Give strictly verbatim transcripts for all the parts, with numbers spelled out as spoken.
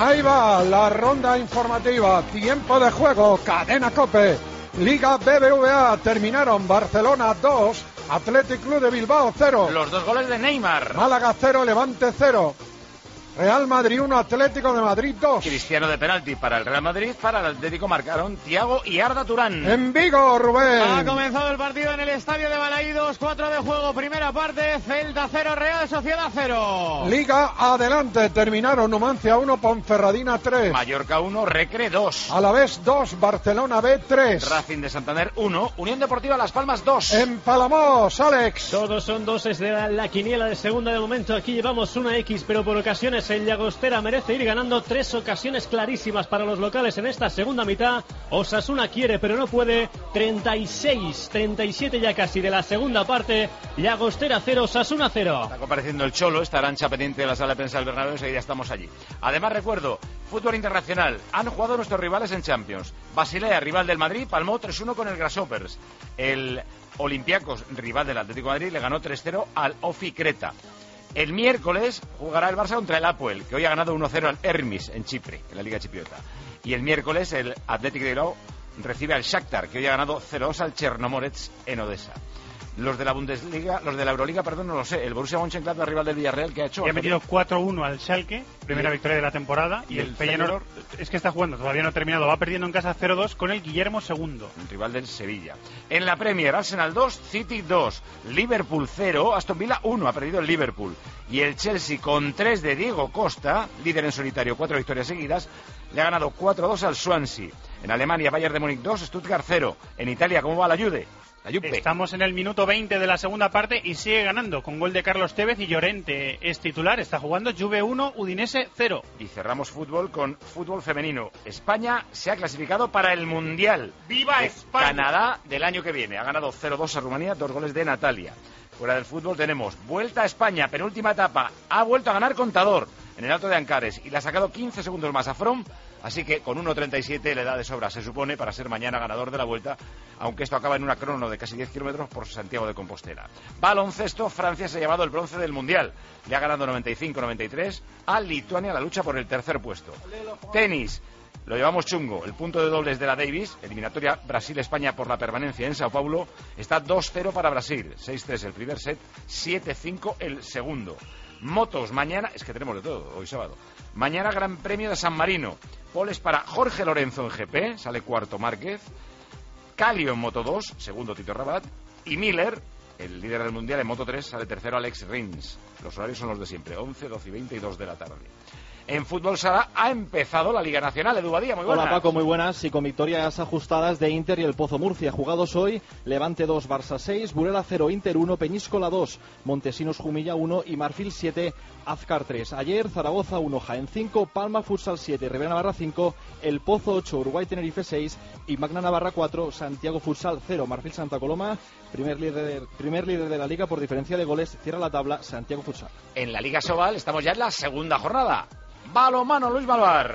Ahí va la ronda informativa, tiempo de juego, Cadena COPE, Liga B B V A, terminaron Barcelona dos, Athletic Club de Bilbao cero. Los dos goles de Neymar. Málaga cero, Levante cero. Real Madrid uno, Atlético de Madrid dos. Cristiano de penalti para el Real Madrid, para el Atlético marcaron Thiago y Arda Turán. En Vigo, Rubén. Ha comenzado el partido en el estadio de Balaídos, cuatro de juego, primera parte, Celta cero, Real Sociedad cero. Liga adelante, terminaron Numancia uno, Ponferradina tres. Mallorca uno, Recre dos. Alavés dos, Barcelona B tres. Racing de Santander uno, Unión Deportiva Las Palmas dos. En Palamos, Alex. Todos son doses de la, la quiniela de segunda de momento. Aquí llevamos una X, pero por ocasiones el Llagostera merece ir ganando. Tres ocasiones clarísimas para los locales en esta segunda mitad. Osasuna quiere, pero no puede. treinta y seis, treinta y siete ya casi de la segunda parte. Llagostera cero, Osasuna cero. Está compareciendo el Cholo, esta arancha pendiente de la sala de prensa del Bernabéu, y ya estamos allí. Además, recuerdo, fútbol internacional. Han jugado nuestros rivales en Champions. Basilea, rival del Madrid, palmó tres uno con el Grasshoppers. El Olympiacos, rival del Atlético de Madrid, le ganó tres cero al Ofi Creta. El miércoles jugará el Barça contra el Apoel, que hoy ha ganado uno cero al Hermis en Chipre, en la Liga Chipriota. Y el miércoles el Athletic de Bilbao recibe al Shakhtar, que hoy ha ganado cero dos al Chernomorets en Odessa. Los de la Bundesliga, los de la Euroliga, perdón, no lo sé. El Borussia Mönchengladbach, rival del Villarreal, que ha hecho... Y ha metido cuatro uno al Schalke, primera ¿Y? victoria de la temporada. Y, y el, el Feyenoord es que está jugando, todavía no ha terminado. Va perdiendo en casa cero dos con el Guillermo segundo. El rival del Sevilla. En la Premier, Arsenal dos, City dos, Liverpool cero, Aston Villa uno, ha perdido el Liverpool. Y el Chelsea, con tres de Diego Costa, líder en solitario, cuatro victorias seguidas, le ha ganado cuatro dos al Swansea. En Alemania, Bayern de Múnich dos, Stuttgart cero. En Italia, ¿cómo va la Juve? Estamos en el minuto veinte de la segunda parte y sigue ganando con gol de Carlos Tevez y Llorente es titular. Está jugando Juve uno, Udinese cero. Y cerramos fútbol con fútbol femenino. España se ha clasificado para el Mundial. ¡Viva España! Canadá del año que viene. Ha ganado cero dos a Rumanía, dos goles de Natalia. Fuera del fútbol tenemos Vuelta a España, penúltima etapa. Ha vuelto a ganar Contador en el Alto de Ancares y le ha sacado quince segundos más a From. Así que con uno treinta y siete le da de sobra, se supone, para ser mañana ganador de la Vuelta, aunque esto acaba en una crono de casi diez kilómetros por Santiago de Compostela. Baloncesto, Francia se ha llevado el bronce del Mundial. Le ha ganado noventa y cinco noventa y tres a Lituania la lucha por el tercer puesto. Tenis, lo llevamos chungo. El punto de dobles de la Davis, eliminatoria Brasil-España por la permanencia en Sao Paulo, está dos cero para Brasil. seis tres el primer set, siete cinco el segundo. Motos, mañana, es que tenemos de todo, hoy sábado. Mañana Gran Premio de San Marino. Poles para Jorge Lorenzo en G P, sale cuarto Márquez. Calio en Moto dos, segundo Tito Rabat. Y Miller, el líder del Mundial en Moto tres, sale tercero Alex Rins. Los horarios son los de siempre, once, doce y veinte y dos de la tarde. En fútbol sala ha empezado la Liga Nacional. Edu Badía, muy buenas. Hola Paco, muy buenas. Y con victorias ajustadas de Inter y el Pozo Murcia. Jugados hoy, Levante dos, Barça seis, Burela cero, Inter uno, Peñíscola dos, Montesinos Jumilla uno y Marfil siete, Azcar tres. Ayer, Zaragoza uno, Jaén cinco, Palma Futsal siete, Rivera Navarra cinco, El Pozo ocho, Uruguay Tenerife seis y Magna Navarra cuatro, Santiago Futsal cero. Marfil Santa Coloma, primer líder, primer líder de la Liga por diferencia de goles, cierra la tabla Santiago Futsal. En la Liga Sobal estamos ya en la segunda jornada. Balonmano, Luis Malvar.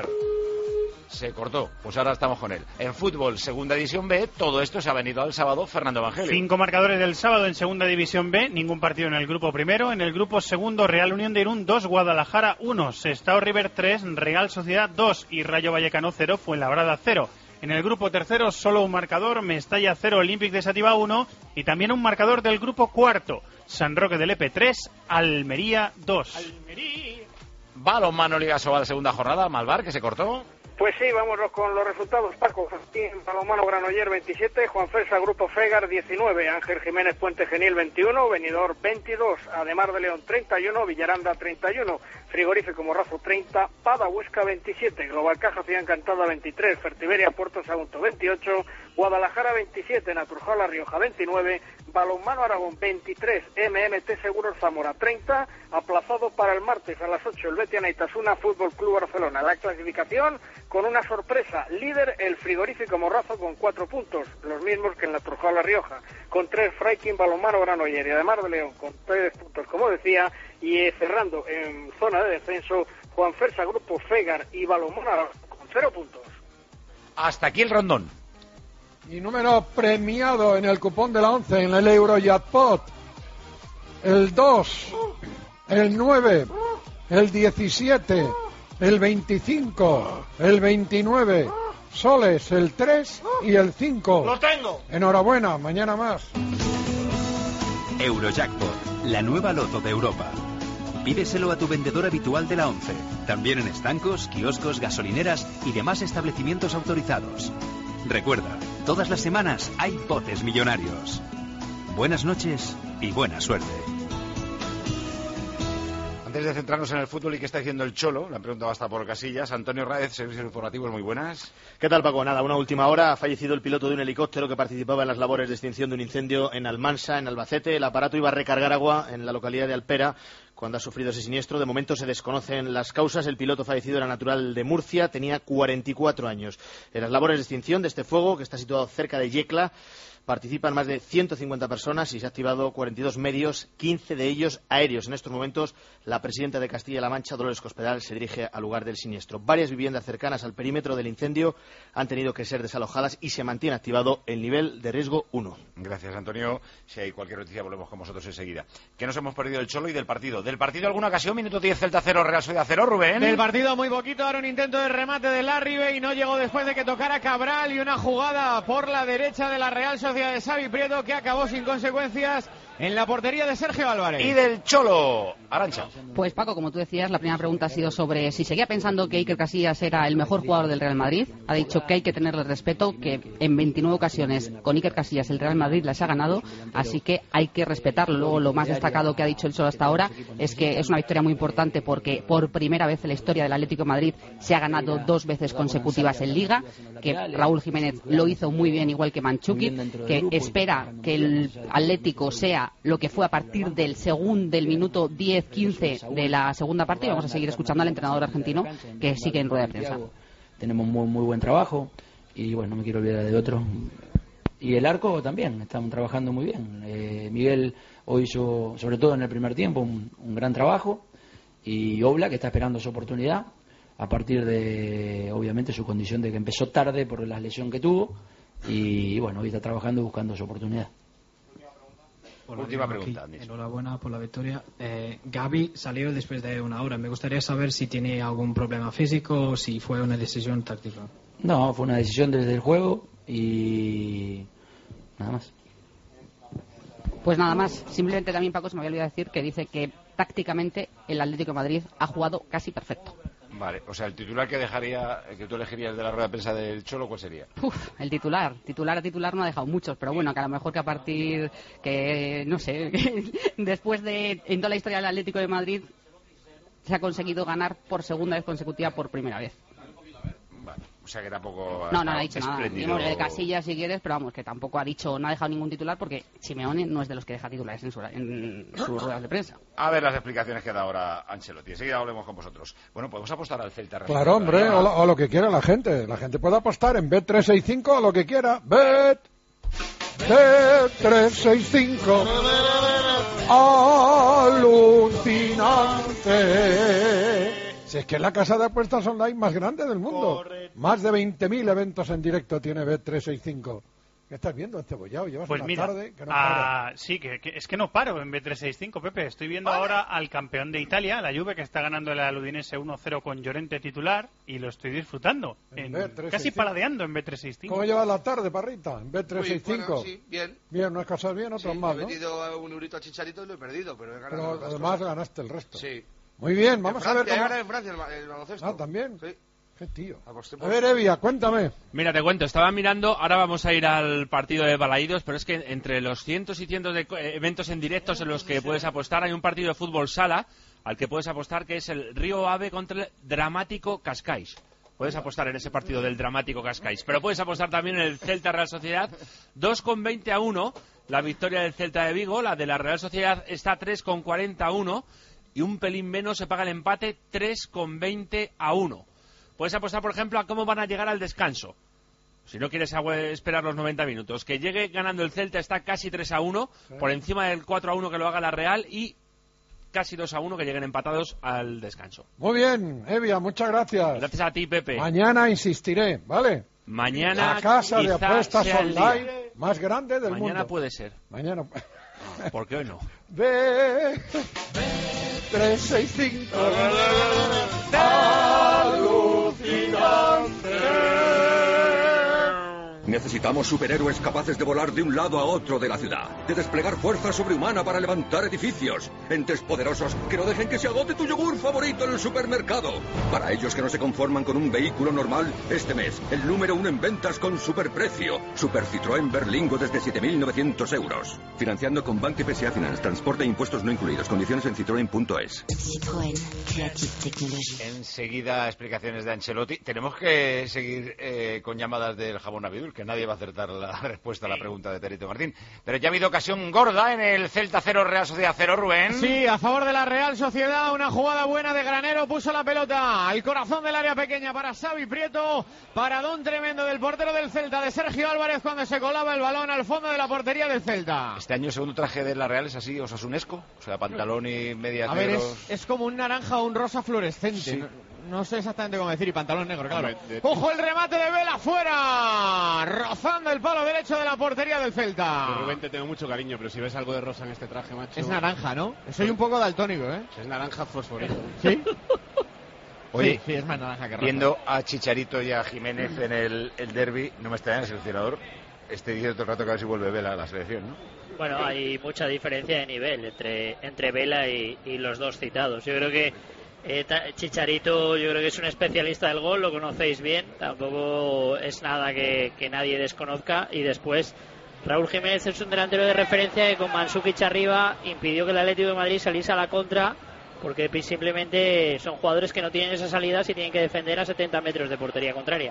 Se cortó, pues ahora estamos con él. En fútbol, segunda división B, todo esto se ha venido al sábado, Fernando Evangelio. Cinco marcadores del sábado en segunda división B, ningún partido en el grupo primero. En el grupo segundo, Real Unión de Irún dos, Guadalajara uno, Sestao River tres, Real Sociedad dos y Rayo Vallecano cero, Fuenlabrada cero. En el grupo tercero, solo un marcador, Mestalla cero, Olympic de Sativa uno y también un marcador del grupo cuarto, San Roque del Lepe tres, Almería dos. Almería. Balonmano, Liga Sobal, segunda jornada, Malvar, que se cortó. Pues sí, vámonos con los resultados, Paco. Balonmano Granoller veintisiete, Juan Felsa Grupo Fegar diecinueve, Ángel Jiménez Puente Genil veintiuno, Benidorm veintidós, Ademar de León treinta y uno, Villaranda treinta y uno, Frigorífico Morrazo treinta, Pada Huesca veintisiete, Global Caja Ciudad Encantada veintitrés, Fertiberia Puerto Sagunto veintiocho, Guadalajara veintisiete, Naturjala Rioja veintinueve, Balonmano Aragón veintitrés, M M T Seguros Zamora treinta, aplazado para el martes a las ocho el Betia Naitasuna Fútbol Club Barcelona. La clasificación con una sorpresa, líder el Frigorífico Morrazo con cuatro puntos, los mismos que en la Trujala Rioja, con tres Freiking Balonmano Granoller y Ademar de León con tres puntos, como decía, y eh, cerrando en zona de descenso Juan Felsa Grupo Fegar y Balonmano con cero puntos. Hasta aquí el rondón. Y número premiado en el cupón de la once en el Eurojackpot, el dos, el nueve, el diecisiete, el veinticinco, el veintinueve, soles el tres y el cinco. ¡Lo tengo! Enhorabuena, mañana más. Eurojackpot, la nueva loto de Europa. Pídeselo a tu vendedor habitual de la ONCE, también en estancos, kioscos, gasolineras y demás establecimientos autorizados. Recuerda, todas las semanas hay botes millonarios. Buenas noches y buena suerte. Antes de centrarnos en el fútbol y qué está diciendo el Cholo, la pregunta va a estar por Casillas. Antonio Raez, Servicios Informativos, muy buenas. ¿Qué tal, Paco? Nada, una última hora. Ha fallecido el piloto de un helicóptero que participaba en las labores de extinción de un incendio en Almansa, en Albacete. El aparato iba a recargar agua en la localidad de Alpera cuando ha sufrido ese siniestro. De momento se desconocen las causas. El piloto fallecido era natural de Murcia, tenía cuarenta y cuatro años. En las labores de extinción de este fuego, que está situado cerca de Yecla, participan más de ciento cincuenta personas y se han activado cuarenta y dos medios, quince de ellos aéreos. En estos momentos, la presidenta de Castilla-La Mancha, Dolores Cospedal, se dirige al lugar del siniestro. Varias viviendas cercanas al perímetro del incendio han tenido que ser desalojadas y se mantiene activado el nivel de riesgo uno. Gracias, Antonio. Si hay cualquier noticia, volvemos con vosotros enseguida. ¿Qué nos hemos perdido del Cholo y del partido? ¿Del partido alguna ocasión? Minuto diez, Celta cero, Real Sociedad cero, Rubén. Del partido muy poquito, ahora un intento de remate de Larribe y no llegó después de que tocara Cabral y una jugada por la derecha de la Real Sociedad de Xavi Prieto que acabó sin consecuencias en la portería de Sergio Álvarez. Y del Cholo, Arantxa. Pues Paco, como tú decías, la primera pregunta ha sido sobre si seguía pensando que Iker Casillas era el mejor jugador del Real Madrid. Ha dicho que hay que tenerle respeto, que en veintinueve ocasiones con Iker Casillas el Real Madrid las ha ganado, así que hay que respetarlo. Luego, lo más destacado que ha dicho el Cholo hasta ahora es que es una victoria muy importante porque por primera vez en la historia del Atlético de Madrid se ha ganado dos veces consecutivas en Liga, que Raúl Jiménez lo hizo muy bien, igual que Mandzukic, que espera que el Atlético sea lo que fue a partir del segundo, del minuto diez quince de la segunda parte, y vamos a seguir escuchando al entrenador argentino que sigue en rueda de prensa. Tenemos muy, muy buen trabajo y bueno, no me quiero olvidar de otro. Y el arco también, estamos trabajando muy bien. Eh, Miguel hoy hizo, sobre todo en el primer tiempo, un, un gran trabajo, y Oblak que está esperando su oportunidad a partir de, obviamente, su condición de que empezó tarde por la lesión que tuvo. Y bueno, hoy está trabajando y buscando su oportunidad. Hola, última pregunta, Andy. Enhorabuena por la victoria. Eh, Gavi salió después de una hora. Me gustaría saber si tiene algún problema físico o si fue una decisión táctica. No, fue una decisión desde el juego y nada más. Pues nada más. Simplemente también, Paco, se me había olvidado decir que dice que tácticamente el Atlético de Madrid ha jugado casi perfecto. Vale, o sea, el titular que dejaría, que tú elegirías de la rueda de prensa del Cholo, ¿cuál sería? Uf, el titular, titular a titular no ha dejado muchos, pero bueno, que a lo mejor que a partir, que no sé, después de, en toda la historia del Atlético de Madrid, se ha conseguido ganar por segunda vez consecutiva por primera vez. Vale, o sea que tampoco... No, no, no ha dicho nada. Digamos de Casillas si quieres, pero vamos, que tampoco ha dicho, no ha dejado ningún titular porque Simeone no es de los que deja titulares en, su, en sus ruedas de prensa. A ver las explicaciones que da ahora Ancelotti. Enseguida volvemos con vosotros. Bueno, podemos apostar al Celta. Claro, hombre, o lo, o lo que quiera la gente. La gente puede apostar en Bet trescientos sesenta y cinco a lo que quiera. Bet, Bet trescientos sesenta y cinco. Alucinante. Si es que es la casa de apuestas online más grande del mundo. Correcto. Más de veinte mil eventos en directo tiene Bet trescientos sesenta y cinco. ¿Qué estás viendo, encebollado? Llevas pues una mira, tarde que no ah, sí, que, que es que no paro en Bet trescientos sesenta y cinco, Pepe. Estoy viendo ¿Vale? ahora al campeón de Italia, la Juve, que está ganando el Udinese uno cero con Llorente titular, y lo estoy disfrutando. En, en casi paladeando en Bet trescientos sesenta y cinco. ¿Cómo llevas la tarde, Parrita? En Bet trescientos sesenta y cinco. Bueno, sí, bien. Bien, unas cosas bien, otras sí, mal, he ¿no? vendido un eurito a Chicharito y lo he perdido, pero he ganado. Pero además cosas. Ganaste el resto. Sí. Muy bien, vamos Francia, a ver cómo... He en Francia el, el baloncesto. Ah, ¿también? Sí. Qué tío. A ver, Evia, cuéntame. Mira, te cuento, estaba mirando, ahora vamos a ir al partido de Balaídos, pero es que entre los cientos y cientos de eventos en directos en los que puedes apostar, hay un partido de fútbol sala al que puedes apostar, que es el Río Ave contra el Dramático Cascais. Puedes apostar en ese partido del Dramático Cascais, pero puedes apostar también en el Celta Real Sociedad, dos con veinte a uno, la victoria del Celta de Vigo, la de la Real Sociedad está tres con cuarenta a uno, y un pelín menos se paga el empate, tres con veinte a uno. Puedes apostar, por ejemplo, a cómo van a llegar al descanso. Si no quieres esperar los noventa minutos. Que llegue ganando el Celta, está casi tres a uno, sí. Por encima del cuatro a uno que lo haga la Real, y casi dos a uno que lleguen empatados al descanso. Muy bien, Evia, muchas gracias. Gracias a ti, Pepe. Mañana insistiré, ¿vale? Mañana la casa de apuestas online más grande del Mañana mundo. Mañana puede ser. Mañana. ¿Por qué hoy no? Ve trescientos sesenta y cinco. Necesitamos superhéroes capaces de volar de un lado a otro de la ciudad, de desplegar fuerza sobrehumana para levantar edificios, entes poderosos que no dejen que se agote tu yogur favorito en el supermercado. Para ellos que no se conforman con un vehículo normal, este mes, el número uno en ventas con superprecio. Super Citroën Berlingo desde siete mil novecientos euros. Financiando con Banque P S A Finance. Transporte e impuestos no incluidos. Condiciones en citroen punto es. Citroën, Creative Technology. Enseguida explicaciones de Ancelotti. Tenemos que seguir eh, con llamadas del jabón Abidul, que nadie va a acertar la respuesta a la pregunta de Terito Martín. Pero ya ha habido ocasión gorda en el Celta cero, Real Sociedad cero, Rubén. Sí, a favor de la Real Sociedad, una jugada buena de Granero, puso la pelota al corazón del área pequeña para Xavi Prieto, paradón tremendo del portero del Celta, de Sergio Álvarez, cuando se colaba el balón al fondo de la portería del Celta. Este año el segundo traje de la Real es así, osasunesco, o sea, pantalón y medias A ver, negros. es, es como un naranja o un rosa fluorescente. Sí. No, no sé exactamente cómo decir, y pantalón negro, claro. Hombre, de- Ojo el remate de Vela fuera, rozando el palo derecho de la portería del Celta. Yo, Rubén, te tengo mucho cariño, pero si ves algo de rosa en este traje, macho... Es naranja, ¿no? Soy un poco daltónico, ¿eh? Es naranja fosforito. ¿Sí? Oye, sí, sí, es más naranja que rosa. Viendo a Chicharito y a Jiménez en el, el derbi, no me extraña el seleccionador. Este día todo el rato que a ver si vuelve Vela a la selección, ¿no? Bueno, hay mucha diferencia de nivel entre, entre Vela y, y los dos citados. Yo creo que eh, ta- Chicharito, yo creo que es un especialista del gol, lo conocéis bien, tampoco es nada que, que nadie desconozca. Y después, Raúl Jiménez es un delantero de referencia que con Mandžukić arriba impidió que el Atlético de Madrid saliese a la contra, porque simplemente son jugadores que no tienen esas salidas y tienen que defender a setenta metros de portería contraria.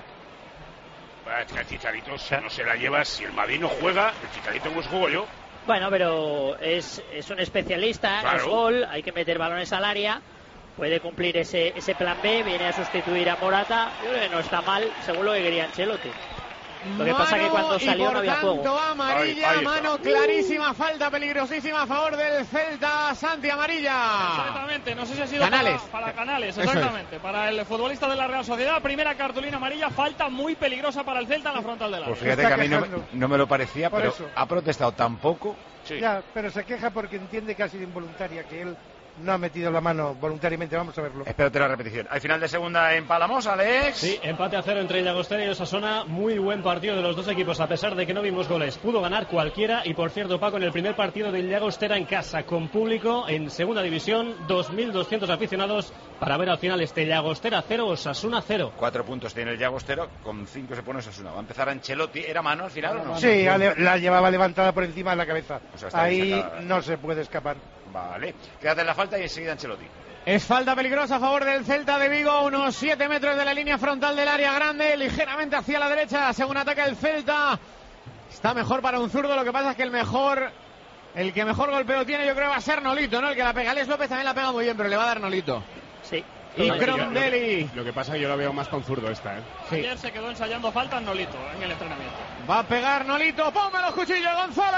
Bueno, es que el Chicharito, si no se la lleva, si el Madrid no juega, el Chicharito pues juego yo. Bueno, pero es, es un especialista, Claro. es gol, hay que meter balones al área, puede cumplir ese, ese plan B, viene a sustituir a Morata, yo creo que no está mal, según lo que quería Ancelotti. Lo que pasa es que cuando salió y por no había tanto, juego. amarilla, Ahí- ahí está. mano clarísima, falta peligrosísima a favor del Celta, Santi, amarilla. Exactamente, no sé si ha sido Canales. para, para Canales, Eso es. exactamente. Para el futbolista de la Real Sociedad, primera cartulina amarilla, falta muy peligrosa para el Celta en la frontal del área. Pues fíjate que a mí no me, no me lo parecía, Por pero eso. ha protestado tan poco. Ya, pero se queja porque entiende que ha sido involuntaria, que él no ha metido la mano voluntariamente. Vamos a verlo. Espérate la repetición. Al final de segunda en Palamos, Alex. Sí, empate a cero entre Llagostera y Osasuna. Muy buen partido de los dos equipos, a pesar de que no vimos goles. Pudo ganar cualquiera. Y por cierto, Paco, en el primer partido del Llagostera en casa, con público en segunda división, dos mil doscientos aficionados para ver al final este Llagostera cero, Osasuna cero. Cuatro puntos tiene el Llagostero, con cinco se pone Osasuna. Va a empezar Ancelotti. ¿Era mano al final o no? Sí, ale- la llevaba levantada por encima de la cabeza. O sea, está bien Ahí sacada. no se puede escapar. Vale. Quédate en la falta y enseguida Ancelotti. Es falta peligrosa a favor del Celta de Vigo, unos siete metros de la línea frontal del área grande, ligeramente hacia la derecha, según ataca el Celta. Está mejor para un zurdo, lo que pasa es que el mejor, el que mejor golpeo tiene yo creo va a ser Nolito, ¿no? El que la pega, Alex López también la pega muy bien, pero le va a dar Nolito. Sí. Y Lo que- Crondelli. Lo que, lo que pasa es que yo lo veo más con zurdo esta, ¿eh? Ayer se quedó ensayando falta en Nolito en el entrenamiento. Va a pegar Nolito, ¡ponme los cuchillos,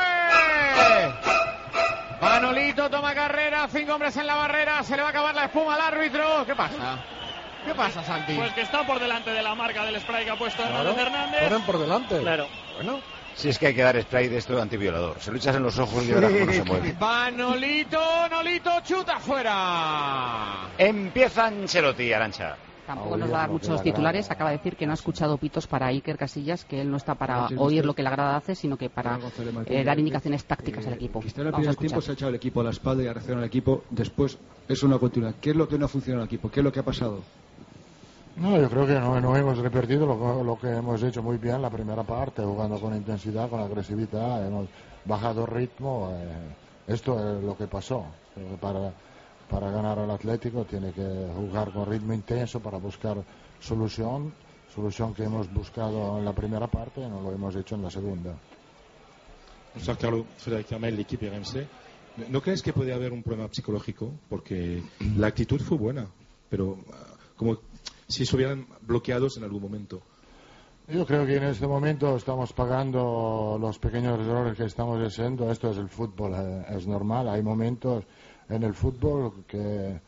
González! Va Nolito, toma carrera, cinco hombres en la barrera, se le va a acabar la espuma al árbitro. ¿Qué pasa? ¿Qué pasa, Santi? Pues que está por delante de la marca del spray que ha puesto Claro, Hernández Hernández. fueron por delante. Claro. Bueno. Si es que hay que dar spray de esto de antiviolador. Se lo echas en los ojos y verás cómo no se mueve. Va Nolito, Nolito, chuta fuera. Empieza Ancelotti, Arancha. Tampoco nos va a dar muchos titulares. Acaba de decir que no ha escuchado pitos para Iker Casillas, que él no está para oír lo que la grada hace, sino que para eh, dar indicaciones tácticas al equipo. Cristiano en el Vamos a primer tiempo escuchar. se ha echado el equipo a la espalda y ha reaccionado el equipo. Después es una continuidad. ¿Qué es lo que no ha funcionado en el equipo? ¿Qué es lo que ha pasado? No, yo creo que no, no hemos repetido lo, lo que hemos hecho muy bien la primera parte, jugando con intensidad, con agresividad, hemos bajado ritmo. Eh, esto es lo que pasó. Creo que para, para ganar al Atlético tiene que jugar con ritmo intenso para buscar solución, solución que hemos buscado en la primera parte y no lo hemos hecho en la segunda. Bonsoir Carlo, Frédéric Hermel, l'équipe R M C. ¿No crees que puede haber un problema psicológico? Porque la actitud fue buena, pero uh, como si estuvieran bloqueados en algún momento. Yo creo que en este momento estamos pagando los pequeños errores que estamos haciendo. Esto es el fútbol, eh, es normal. Hay momentos en el fútbol que,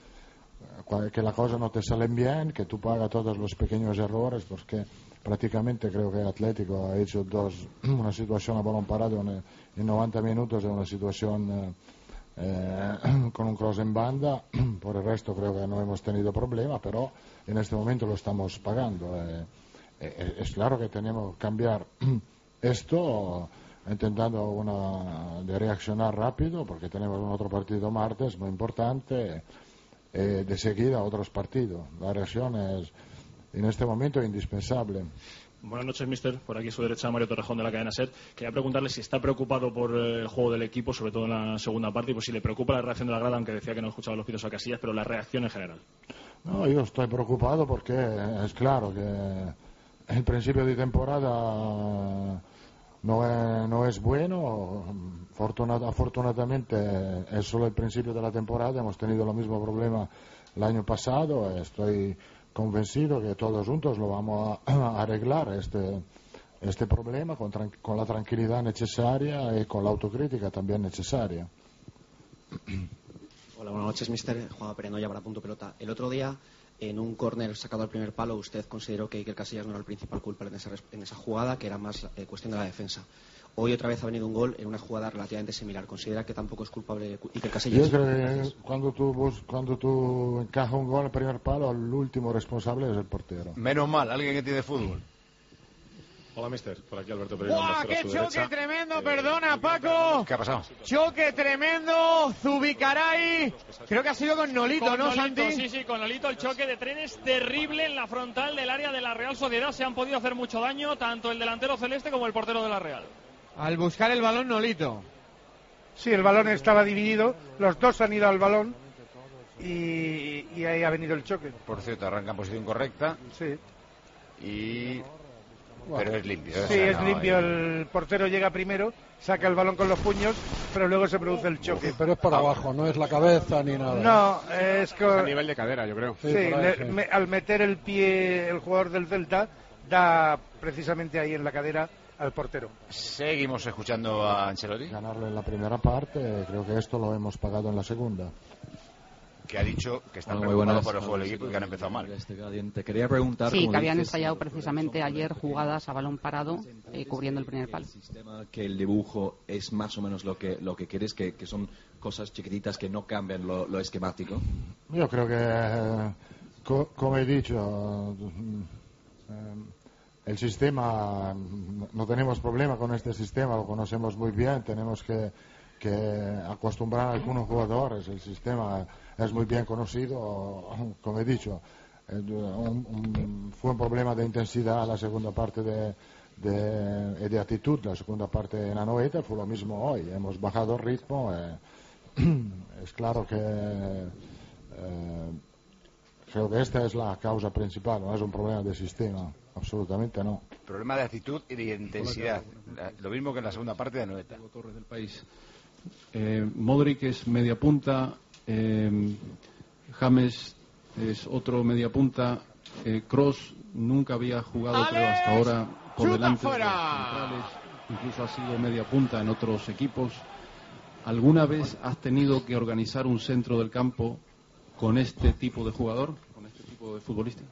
que la cosa no te salen bien, que tú pagas todos los pequeños errores, porque prácticamente creo que el Atlético ha hecho dos, una situación a balón parado en, en noventa minutos, una situación eh, eh, con un cross en banda. Por el resto creo que no hemos tenido problema, pero en este momento lo estamos pagando. Eh, eh, es claro que tenemos que cambiar esto intentando una, de reaccionar rápido, porque tenemos un otro partido martes muy importante, eh, de seguida otros partidos. La reacción es en este momento indispensable. Buenas noches, mister. Por aquí a su derecha, Mario Torrejón, de la cadena SER. Quería preguntarle si está preocupado por el juego del equipo, sobre todo en la segunda parte, y pues si le preocupa la reacción de la grada, aunque decía que no escuchaba los pitos a Casillas, pero la reacción en general. No, yo estoy preocupado porque es claro que el principio de temporada no es, no es bueno. Fortunat, afortunadamente es solo el principio de la temporada. Hemos tenido lo mismo problema el año pasado. Estoy convencido que todos juntos lo vamos a, a arreglar este, este problema con, con la tranquilidad necesaria y con la autocrítica también necesaria. Hola, buenas noches, mister. Juan Perenoya para Punto Pelota. El otro día, en un córner sacado al primer palo, usted consideró que Iker Casillas no era el principal culpable en esa, en esa jugada, que era más eh, cuestión de la defensa. Hoy otra vez ha venido un gol en una jugada relativamente similar. ¿Considera que tampoco es culpable Iker Casillas? Yo creo que cuando tú, bus, cuando tú encajas un gol al primer palo, el último responsable es el portero. Menos mal, alguien que tiene fútbol. Hola, mister. Por aquí Alberto Pereira. ¡Buah, qué choque derecha. tremendo! Perdona, Paco. ¿Qué ha pasado? Choque tremendo. Zubicaray. Creo que ha sido con Nolito, con ¿no, Nolito, Santi? Sí, sí, con Nolito. El choque de trenes terrible en la frontal del área de la Real Sociedad. Se han podido hacer mucho daño, tanto el delantero celeste como el portero de la Real. Al buscar el balón, Nolito. Sí, el balón estaba dividido. Los dos han ido al balón. Y, y ahí ha venido el choque. Por cierto, arranca en posición correcta. Sí. Y... Pero es limpio. Sí, o sea, es no, limpio. hay... El portero llega primero, saca el balón con los puños, pero luego se produce el choque. Pero es por abajo, no es la cabeza ni nada. No, es con... a nivel de cadera, yo creo. Sí, sí, ahí, le, sí. Me, al meter el pie el jugador del Celta, da precisamente ahí en la cadera al portero. Seguimos escuchando a Ancelotti. Ganarle en la primera parte, creo que esto lo hemos pagado en la segunda. Que ha dicho que están bueno, preocupados por el juego del equipo y que han empezado mal. Te quería preguntar... Sí, que habían ensayado precisamente ayer jugadas a balón parado, eh, cubriendo el primer palo. El sistema, que el dibujo es más o menos lo que lo que quieres, que, que son cosas chiquititas que no cambian lo, lo esquemático. Yo creo que, eh, co como he dicho, eh, el sistema, no tenemos problema con este sistema, lo conocemos muy bien, tenemos que, que acostumbrar a algunos jugadores, el sistema es muy bien conocido, como he dicho, un, un, fue un problema de intensidad la segunda parte de, de, de actitud, la segunda parte en Anoeta, fue lo mismo hoy, hemos bajado el ritmo, eh, es claro que eh, creo que esta es la causa principal, no es un problema de sistema, absolutamente no. Problema de actitud y de intensidad, lo mismo que en la segunda parte de Anoeta. Torres del país. Eh, Modric es media punta, eh, James es otro media punta, eh, Kroos nunca había jugado creo hasta ahora por delante de los centrales, incluso ha sido media punta en otros equipos. ¿Alguna vez has tenido que organizar un centro del campo con este tipo de jugador, con este tipo de futbolista?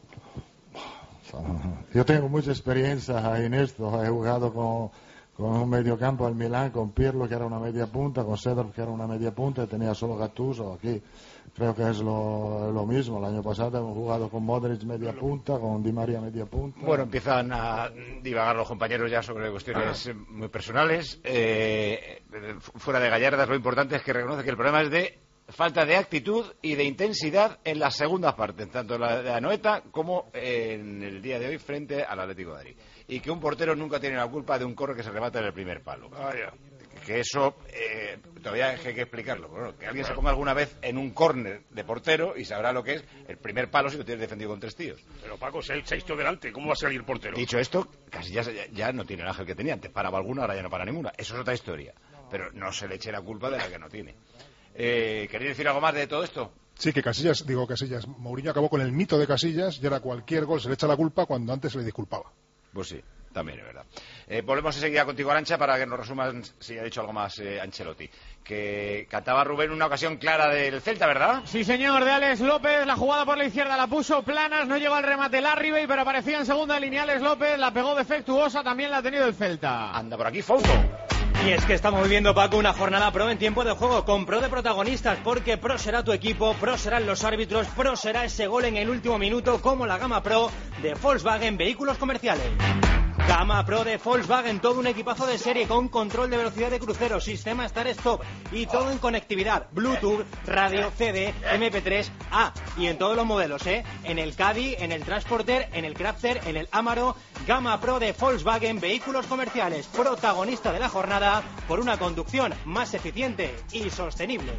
Yo tengo mucha experiencia en esto, he jugado con, con un mediocampo al Milán, con Pirlo que era una media punta, con Seedorf que era una media punta y tenía solo Gattuso. Aquí creo que es lo, lo mismo, el año pasado hemos jugado con Modric media punta, con Di María media punta. Bueno, empiezan a divagar los compañeros ya sobre cuestiones ah. muy personales. Eh, fuera de gallardas, lo importante es que reconoce que el problema es de falta de actitud y de intensidad en las segundas partes, tanto la de Anoeta como en el día de hoy frente al Atlético de Madrid. Y que un portero nunca tiene la culpa de un córner que se remata en el primer palo. Vaya. Que eso eh, todavía hay que explicarlo. Bueno, que alguien se ponga alguna vez en un córner de portero y sabrá lo que es el primer palo si lo tienes defendido con tres tíos. Pero Paco, si hay seis tíos delante, ¿cómo va a salir portero? Dicho esto, casi ya, ya no tiene el ángel que tenía. Antes paraba alguna, ahora ya no para ninguna. Eso es otra historia. Pero no se le eche la culpa de la que no tiene. Eh, ¿Queréis decir algo más de todo esto? Sí, que Casillas, digo Casillas, Mourinho acabó con el mito de Casillas y ahora cualquier gol se le echa la culpa cuando antes se le disculpaba. Pues sí, también es verdad. Eh, volvemos enseguida contigo, Arantxa, para que nos resuman si ha dicho algo más eh, Ancelotti. Que cantaba Rubén una ocasión clara del Celta, ¿verdad? Sí, señor, de Alex López. La jugada por la izquierda la puso Planas, no llegó al remate Larribey, pero aparecía en segunda línea Alex López, la pegó defectuosa, también la ha tenido el Celta. Anda por aquí, Fouto. Y es que estamos viviendo, Paco, una jornada pro en tiempo de juego, con pro de protagonistas, porque pro será tu equipo, pro serán los árbitros, pro será ese gol en el último minuto, como la gama pro de Volkswagen Vehículos Comerciales. Gama Pro de Volkswagen, todo un equipazo de serie con control de velocidad de crucero, sistema Start-Stop y todo en conectividad, Bluetooth, radio, C D, eme pe tres, ah, y en todos los modelos, ¿eh? En el Caddy, en el Transporter, en el Crafter, en el Amaro. Gama Pro de Volkswagen, vehículos comerciales, protagonista de la jornada por una conducción más eficiente y sostenible.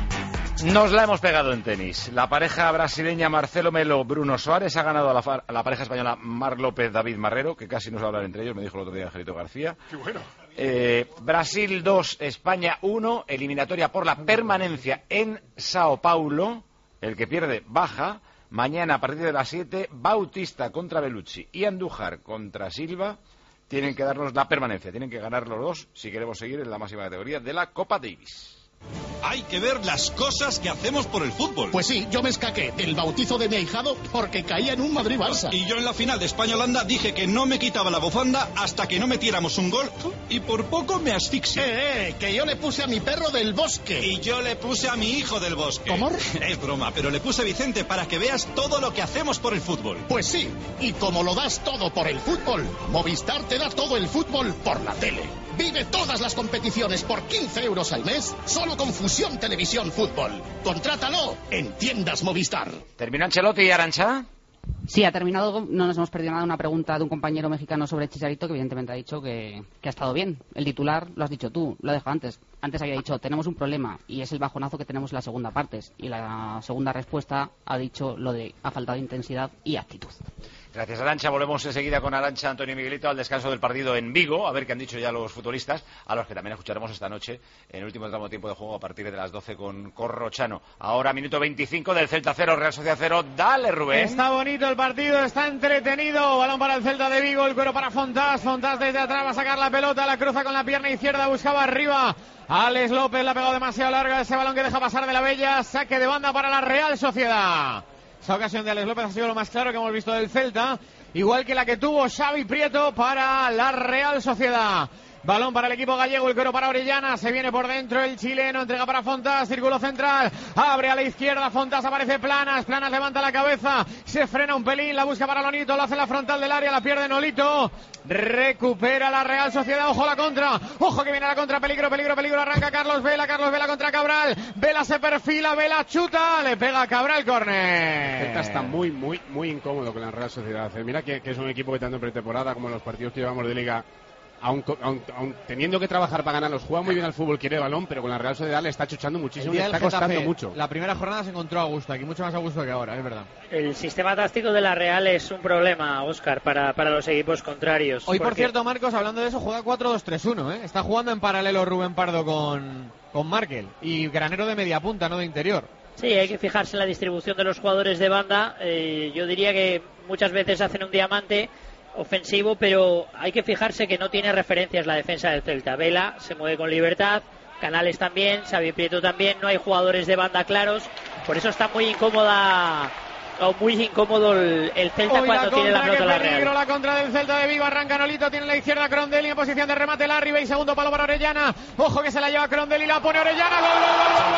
Nos la hemos pegado en tenis. La pareja brasileña Marcelo Melo, Bruno Suárez ha ganado a la, a la pareja española Marc López, David Marrero, que casi no se hablan entre ellos, me dijo el otro día Angelito García. Qué bueno. Eh, Brasil dos, España uno, eliminatoria por la permanencia en Sao Paulo. El que pierde baja. Mañana a partir de las siete, Bautista contra Bellucci y Andújar contra Silva. Tienen que darnos la permanencia, tienen que ganar los dos si queremos seguir en la máxima categoría de la Copa Davis. Hay que ver las cosas que hacemos por el fútbol. Pues sí, yo me escaqué del bautizo de mi ahijado porque caía en un Madrid-Barça. Y yo en la final de España-Holanda dije que no me quitaba la bufanda hasta que no metiéramos un gol y por poco me asfixio. Eh, eh, que yo le puse a mi perro del bosque. Y yo le puse a mi hijo del bosque. ¿Cómo? Es broma, pero le puse Vicente para que veas todo lo que hacemos por el fútbol. Pues sí, y como lo das todo por el fútbol, Movistar te da todo el fútbol por la tele. Vive todas las competiciones por quince euros al mes, solo con Fusión Televisión Fútbol. Contrátalo en tiendas Movistar. ¿Terminó Ancelotti y Arantxa? Sí, ha terminado. No nos hemos perdido nada. Una pregunta de un compañero mexicano sobre Chicharito, que evidentemente ha dicho que, que ha estado bien. El titular, lo has dicho tú, lo he dejado antes. Antes había dicho, tenemos un problema, y es el bajonazo que tenemos en la segunda parte. Y la segunda respuesta ha dicho lo de ha faltado intensidad y actitud. Gracias, Arantxa. Volvemos enseguida con Arantxa, Antonio y Miguelito al descanso del partido en Vigo, a ver qué han dicho ya los futbolistas, a los que también escucharemos esta noche en el último tramo de tiempo de juego a partir de las doce con Corrochano. Ahora, minuto veinticinco del Celta cero, Real Sociedad cero. Dale, Rubén. Está bonito el partido, está entretenido. Balón para el Celta de Vigo, el cuero para Fontás. Fontás desde atrás va a sacar la pelota, la cruza con la pierna izquierda, buscaba arriba. Alex López la ha pegado demasiado larga, ese balón que deja pasar de la Bella. Saque de banda para la Real Sociedad. Esa ocasión de Alex López ha sido lo más claro que hemos visto del Celta, igual que la que tuvo Xavi Prieto para la Real Sociedad. Balón para el equipo gallego, el cuero para Orellana, se viene por dentro el chileno, entrega para Fontás, círculo central, abre a la izquierda, Fontás aparece Planas, Planas levanta la cabeza, se frena un pelín, la busca para Nolito, lo hace en la frontal del área, la pierde Nolito, recupera la Real Sociedad, ojo la contra, ojo que viene la contra, peligro, peligro, peligro, arranca Carlos Vela, Carlos Vela contra Cabral, Vela se perfila, Vela chuta, le pega a Cabral, córner. Celta está muy, muy, muy incómodo con la Real Sociedad. Mira que, que es un equipo que tanto en pretemporada como en los partidos que llevamos de Liga, Aun, aun, aun teniendo que trabajar para ganarlos, juega muy bien al fútbol, quiere balón, pero con la Real Sociedad le está chuchando muchísimo, le está costando Getafe, mucho. La primera jornada se encontró a gusto aquí, mucho más a gusto que ahora, es verdad. El sistema táctico de la Real es un problema, Óscar, para, para los equipos contrarios. Hoy, porque... por cierto, Marcos, hablando de eso, juega cuatro dos tres uno, ¿eh? Está jugando en paralelo Rubén Pardo con, con Markel y Granero de media punta, no de interior. Sí, hay que fijarse en la distribución de los jugadores de banda. Eh, yo diría que muchas veces hacen un diamante ofensivo, pero hay que fijarse que no tiene referencias la defensa del Celta. Vela se mueve con libertad, Canales también, Xavi Prieto también, no hay jugadores de banda claros, por eso está muy incómoda o muy incómodo el, el Celta Hoy cuando la tiene la contra, pelota la qué peligro, Real. la contra del Celta de Vigo, arranca Nolito, tiene la izquierda Crondelli en posición de remate, Larribe y segundo palo para Orellana, ojo que se la lleva Crondelli, la pone Orellana, gol, gol, gol, gol,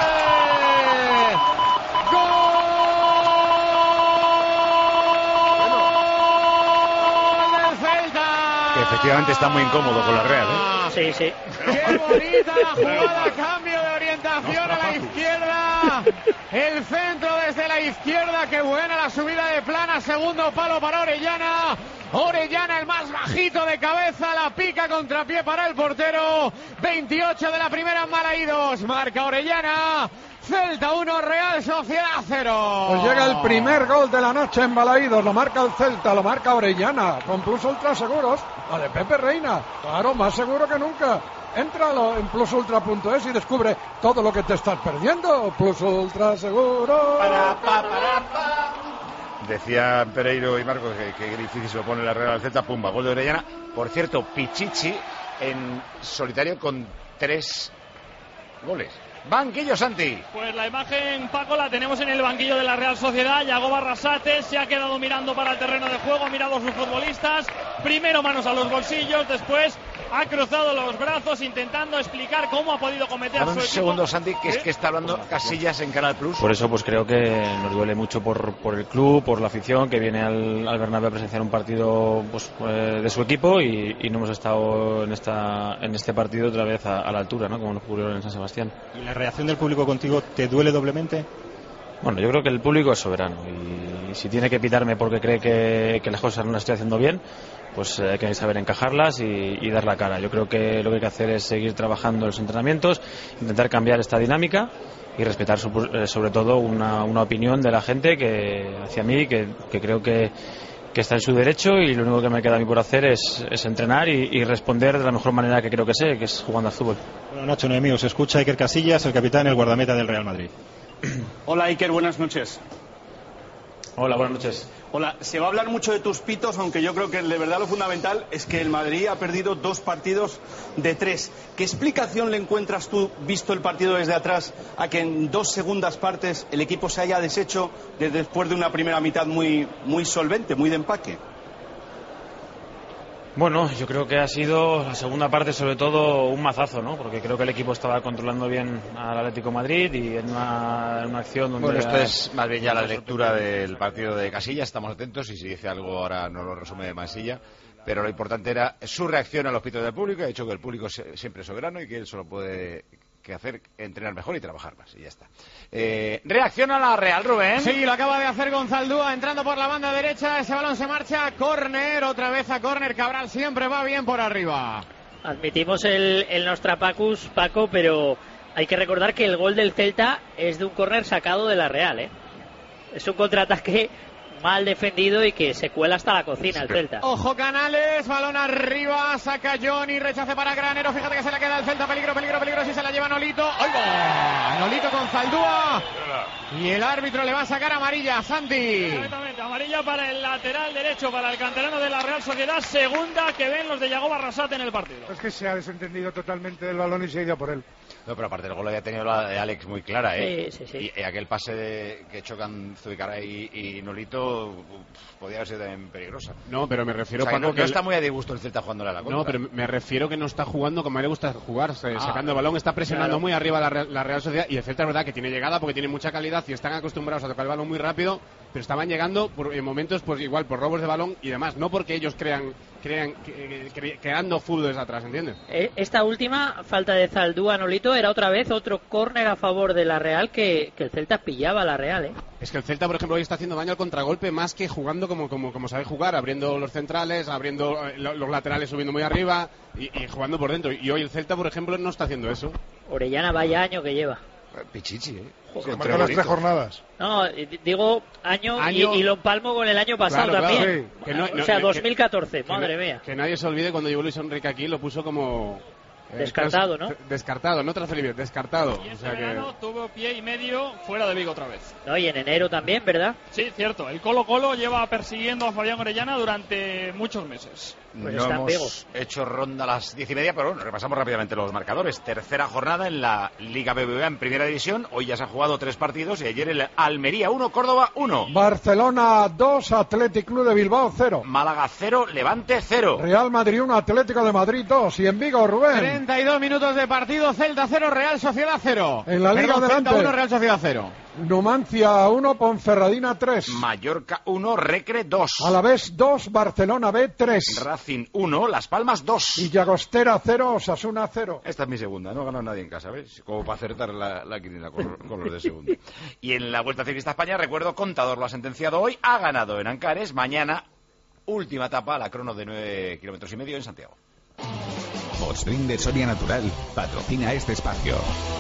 gol, gol, gol. Efectivamente está muy incómodo con la Real, ¿eh? Sí, sí. ¡Qué bonita la jugada! Cambio de orientación a la izquierda. El centro desde la izquierda. ¡Qué buena la subida de Plana! Segundo palo para Orellana. Orellana, el más bajito de cabeza. La pica contrapié para el portero. veintiocho de la primera en Malaídos. Marca Orellana. Celta uno, Real Sociedad cero. Pues llega el primer gol de la noche en Balaídos, lo marca el Celta, lo marca Orellana, con Plus Ultra Seguros, la de Pepe Reina, claro, más seguro que nunca. Entralo en plus ultra punto es y descubre todo lo que te estás perdiendo. Plus Ultra Seguros. Para, pa, para, pa. Decía Pereiro y Marcos que, que difícil se lo pone la Real al Celta, pumba, gol de Orellana. Por cierto, Pichichi en solitario con tres goles. Banquillo, Santi. Pues la imagen, Paco, la tenemos en el banquillo de la Real Sociedad. Yago Barrasate se ha quedado mirando para el terreno de juego, ha mirado a sus futbolistas, primero manos a los bolsillos, después ha cruzado los brazos intentando explicar cómo ha podido cometer Dame su un equipo. segundo, Santi, que es que está hablando Casillas en Canal Plus. Por eso pues creo que nos duele mucho por, por el club, por la afición que viene al, al Bernabéu a presenciar un partido pues, eh, de su equipo y, y no hemos estado en esta en este partido otra vez a, a la altura, ¿no? Como nos ocurrió en San Sebastián. ¿Y la reacción del público contigo te duele doblemente? Bueno, yo creo que el público es soberano y, y si tiene que pitarme porque cree que, que las cosas no las estoy haciendo bien, pues hay que saber encajarlas y, y dar la cara. Yo creo que lo que hay que hacer es seguir trabajando en los entrenamientos, intentar cambiar esta dinámica y respetar sobre todo una, una opinión de la gente que hacia mí, que, que creo que, que está en su derecho, y lo único que me queda a mí por hacer es, es entrenar y, y responder de la mejor manera que creo que sé, que es jugando al fútbol. Bueno, Nacho Noemí, os escucha Iker Casillas, el capitán, el guardameta del Real Madrid. Hola Iker, buenas noches. Hola, buenas noches. Hola, se va a hablar mucho de tus pitos, aunque yo creo que de verdad lo fundamental es que el Madrid ha perdido dos partidos de tres. ¿Qué explicación le encuentras tú, visto el partido desde atrás, a que en dos segundas partes el equipo se haya deshecho de, después de una primera mitad muy, muy solvente, muy de empaque? Bueno, yo creo que ha sido la segunda parte sobre todo un mazazo, ¿no? Porque creo que el equipo estaba controlando bien al Atlético de Madrid y en una, en una acción donde... Bueno, esto es más bien ya la lectura del partido de Casillas, estamos atentos y si dice algo ahora no lo resume de Masilla, pero lo importante era su reacción a los pitos del público. Ha dicho que el público siempre es soberano y que él solo puede que hacer entrenar mejor y trabajar más, y ya está. Eh, reacciona la Real, Rubén. Sí, lo acaba de hacer Gonzaldúa entrando por la banda derecha. Ese balón se marcha, córner, otra vez a córner. Cabral siempre va bien por arriba. Admitimos el, el Nostrapacus, Paco, pero hay que recordar que el gol del Celta es de un córner sacado de la Real, ¿eh? Es un contraataque mal defendido y que se cuela hasta la cocina el Celta. Ojo Canales, balón arriba, saca Johnny, rechace para Granero, fíjate que se le queda el Celta, peligro, peligro, peligro, si se la lleva Nolito. ¡Oigo! Nolito con Zaldúa. Y el árbitro le va a sacar amarilla, Santi. Exactamente, amarilla para el lateral derecho, para el canterano de la Real Sociedad, segunda que ven los de Yagoba Arrasate en el partido. Es que se ha desentendido totalmente del balón y se ha ido por él. No, pero aparte el gol había tenido la de Alex muy clara, ¿eh? Sí, sí, sí. Y, y aquel pase de, que chocan Zubicaray y, y Nolito uf, podía haber sido también peligrosa. No, pero me refiero, o sea, Paco, no, que no el... está muy a disgusto el Celta jugándole a la contra. No, pero me refiero que no está jugando como a él le gusta jugar, ah, sacando el balón, está presionando claro. muy arriba la, la Real Sociedad, y el Celta es verdad que tiene llegada porque tiene mucha calidad y están acostumbrados a tocar el balón muy rápido, pero estaban llegando por, en momentos pues igual por robos de balón y demás, no porque ellos crean crean cre, cre, creando fútbol desde atrás, ¿entiendes? Esta última falta de Zaldúa Nolito era otra vez otro córner a favor de la Real que, que el Celta pillaba a la Real, ¿eh? Es que el Celta, por ejemplo, hoy está haciendo daño al contragolpe más que jugando como, como, como sabe jugar, abriendo los centrales, abriendo los laterales, subiendo muy arriba y, y jugando por dentro. Y hoy el Celta, por ejemplo, no está haciendo eso. Orellana, vaya año que lleva. Pichichi, ¿eh? Joder, marcó las tres jornadas. No, digo año, año... Y, y lo empalmo con el año pasado claro, también. Claro, sí. que no, o sea, no, dos mil catorce, que, madre que, mía. Que nadie se olvide cuando llegó Luis Enrique aquí, lo puso como... Eh, descartado, ¿no? Descartado, no tras Felipe, descartado. Y o este sea verano que... tuvo pie y medio fuera de Vigo otra vez. No, y en enero también, ¿verdad? Sí, cierto. El Colo Colo lleva persiguiendo a Fabián Orellana durante muchos meses. Pues no hemos Vigo. hecho ronda a las diez y media, pero bueno, repasamos rápidamente los marcadores. Tercera jornada en la Liga B B V A en Primera División. Hoy ya se han jugado tres partidos y ayer el Almería uno, Córdoba uno. Barcelona dos, Athletic Club de Bilbao cero. Málaga cero, Levante cero. Real Madrid uno, Atlético de Madrid dos. Y en Vigo, Rubén. treinta y dos minutos de partido, Celta cero, Real Sociedad cero. En la Liga Perdón, delante. Celta uno, Real Sociedad cero. Numancia uno, Ponferradina tres. Mallorca uno, Recre dos. Alavés dos, Barcelona B tres. Racing uno, Las Palmas dos. Y Llagostera cero, Osasuna cero. Esta es mi segunda, no ha ganado nadie en casa, ¿ves? Como para acertar la, la quiniela con, con los de segundo. Y en la Vuelta Ciclista a España, recuerdo, Contador lo ha sentenciado hoy, ha ganado en Ancares, mañana, última etapa, la crono de nueve kilómetros y medio en Santiago. Botswing de Soria Natural patrocina este espacio.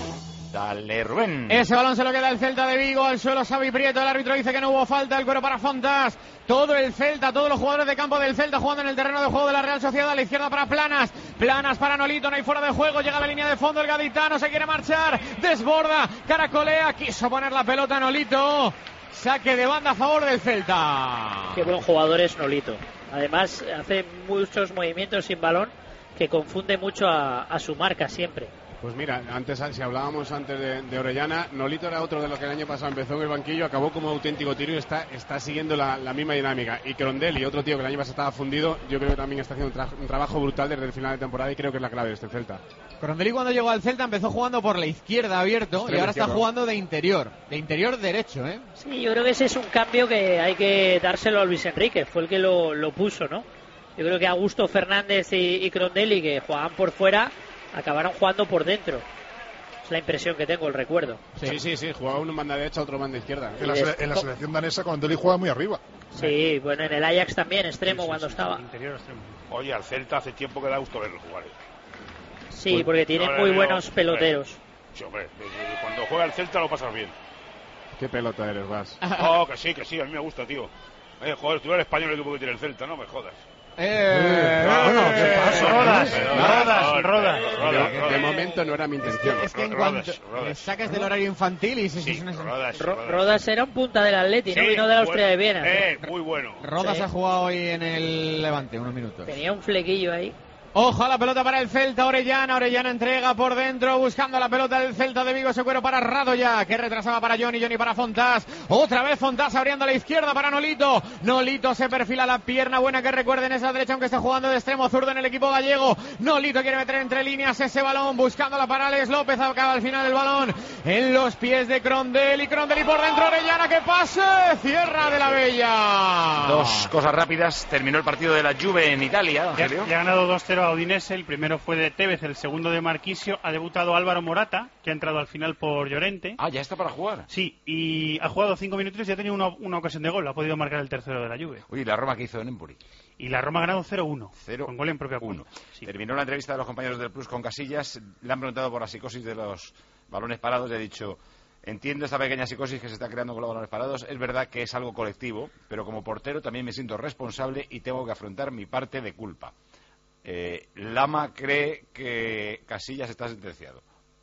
Dale, Rubén. Ese balón se lo queda el Celta de Vigo, al suelo Xavi Prieto, el árbitro dice que no hubo falta, el cuero para Fontas, todo el Celta, todos los jugadores de campo del Celta jugando en el terreno de juego de la Real Sociedad, a la izquierda para Planas, Planas para Nolito, no hay fuera de juego, llega a la línea de fondo el gaditano, se quiere marchar, desborda, caracolea, quiso poner la pelota Nolito, saque de banda a favor del Celta. Qué buen jugador es Nolito, además hace muchos movimientos sin balón que confunde mucho a, a su marca siempre. Pues mira, antes si hablábamos antes de, de Orellana, Nolito era otro de los que el año pasado empezó en el banquillo, acabó como auténtico tiro y está, está siguiendo la, la misma dinámica. Y Crondelli, otro tío que el año pasado estaba fundido, yo creo que también está haciendo un, tra un trabajo brutal desde el final de temporada y creo que es la clave de este Celta. Crondelli cuando llegó al Celta empezó jugando por la izquierda abierto Extremo y ahora izquierdo. Está jugando de interior, de interior derecho, ¿eh? Sí, yo creo que ese es un cambio que hay que dárselo a Luis Enrique, fue el que lo, lo puso, ¿no? Yo creo que Augusto Fernández y, y Crondelli, que jugaban por fuera, acabaron jugando por dentro. Es la impresión que tengo, el recuerdo. Sí, sí, sí, sí, jugaba uno en banda derecha, otro en banda izquierda. En la, en la selección danesa, Crondelli juega muy arriba. Sí, bueno, en el Ajax también, extremo, sí, sí, cuando sí, estaba. Interior extremo. Oye, al Celta hace tiempo que da gusto verlo jugar. Sí, pues, porque tiene muy buenos peloteros. Sí, hombre, cuando juega el Celta lo pasas bien. ¿Qué pelota eres, Vas? Oh, que sí, que sí, a mí me gusta, tío. Eh, joder, tú eres español, el equipo que tiene el Celta, no me jodas. Eh, bueno, ¿qué pasa? Rodas, rodas, rodas. De momento no era mi intención. Es que en cuanto le sacas del horario infantil y si sí, es Rodas, Ro Rodas era un punta del Atleti, ¿no? Sí, Vino de la Austria de Viena. Eh, muy bueno. Rodas sí. ha jugado hoy en el Levante unos minutos. Tenía un flequillo ahí. Ojo, la pelota para el Celta, Orellana, Orellana entrega por dentro, buscando la pelota del Celta de Vigo, se cuero para Radoya, que retrasaba para Johnny, Johnny para Fontás, otra vez Fontás abriendo a la izquierda para Nolito, Nolito se perfila la pierna buena que recuerden esa derecha, aunque está jugando de extremo zurdo en el equipo gallego, Nolito quiere meter entre líneas ese balón, buscándola para Alex López, acaba al final el balón, en los pies de Crondelli, Crondelli por dentro, Orellana que pase, cierra de la Bella. Dos cosas rápidas, terminó el partido de la Juve en Italia, Angelio. Ya, ya ha ganado dos cero a Udinese, el primero fue de Tevez, el segundo de Marquisio, ha debutado Álvaro Morata, que ha entrado al final por Llorente. Ah, ya está para jugar. Sí, y ha jugado cinco minutos y ha tenido una, una ocasión de gol, ha podido marcar el tercero de la Juve. Uy, la Roma que hizo en Empoli. Y la Roma ha ganado cero uno, con gol en propia uno. Sí. Terminó la entrevista de los compañeros del Plus con Casillas, le han preguntado por la psicosis de los balones parados, le ha dicho... Entiendo esta pequeña psicosis que se está creando con los balones parados. Es verdad que es algo colectivo, pero como portero también me siento responsable y tengo que afrontar mi parte de culpa. Eh, Lama cree que Casillas está sentenciado.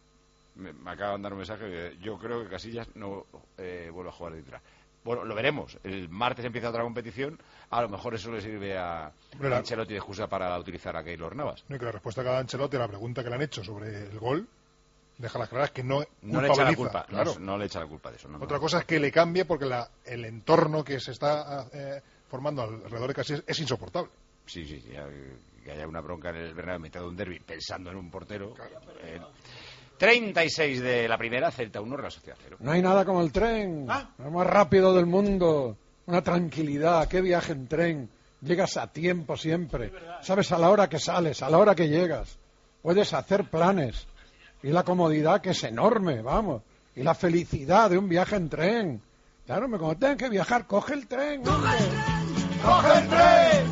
Me, me acaba de mandar un mensaje que yo creo que Casillas no eh, vuelve a jugar de titular. Bueno, lo veremos. El martes empieza otra competición. A lo mejor eso le sirve a, a Ancelotti de excusa para utilizar a Keylor Navas. No, y que la respuesta que da Ancelotti a la pregunta que le han hecho sobre el gol deja las claras que no, no le echa la culpa, claro. no, no le echa la culpa de eso. No, Otra no. cosa es que le cambie porque la, el entorno que se está eh, formando alrededor de Casillas es insoportable. Sí, sí, ya, que haya una bronca en el Bernabéu en mitad de un derbi pensando en un portero. Claro. Eh, treinta y seis de la primera, Celta uno, Real Sociedad cero. No hay nada como el tren, ¿Ah? El más rápido del mundo, una tranquilidad, qué viaje en tren, llegas a tiempo siempre, sabes a la hora que sales, a la hora que llegas, puedes hacer planes. Y la comodidad que es enorme, vamos. Y la felicidad de un viaje en tren. Claro, como tengan que viajar, coge el tren. ¡Coge el tren! ¡Coge el tren!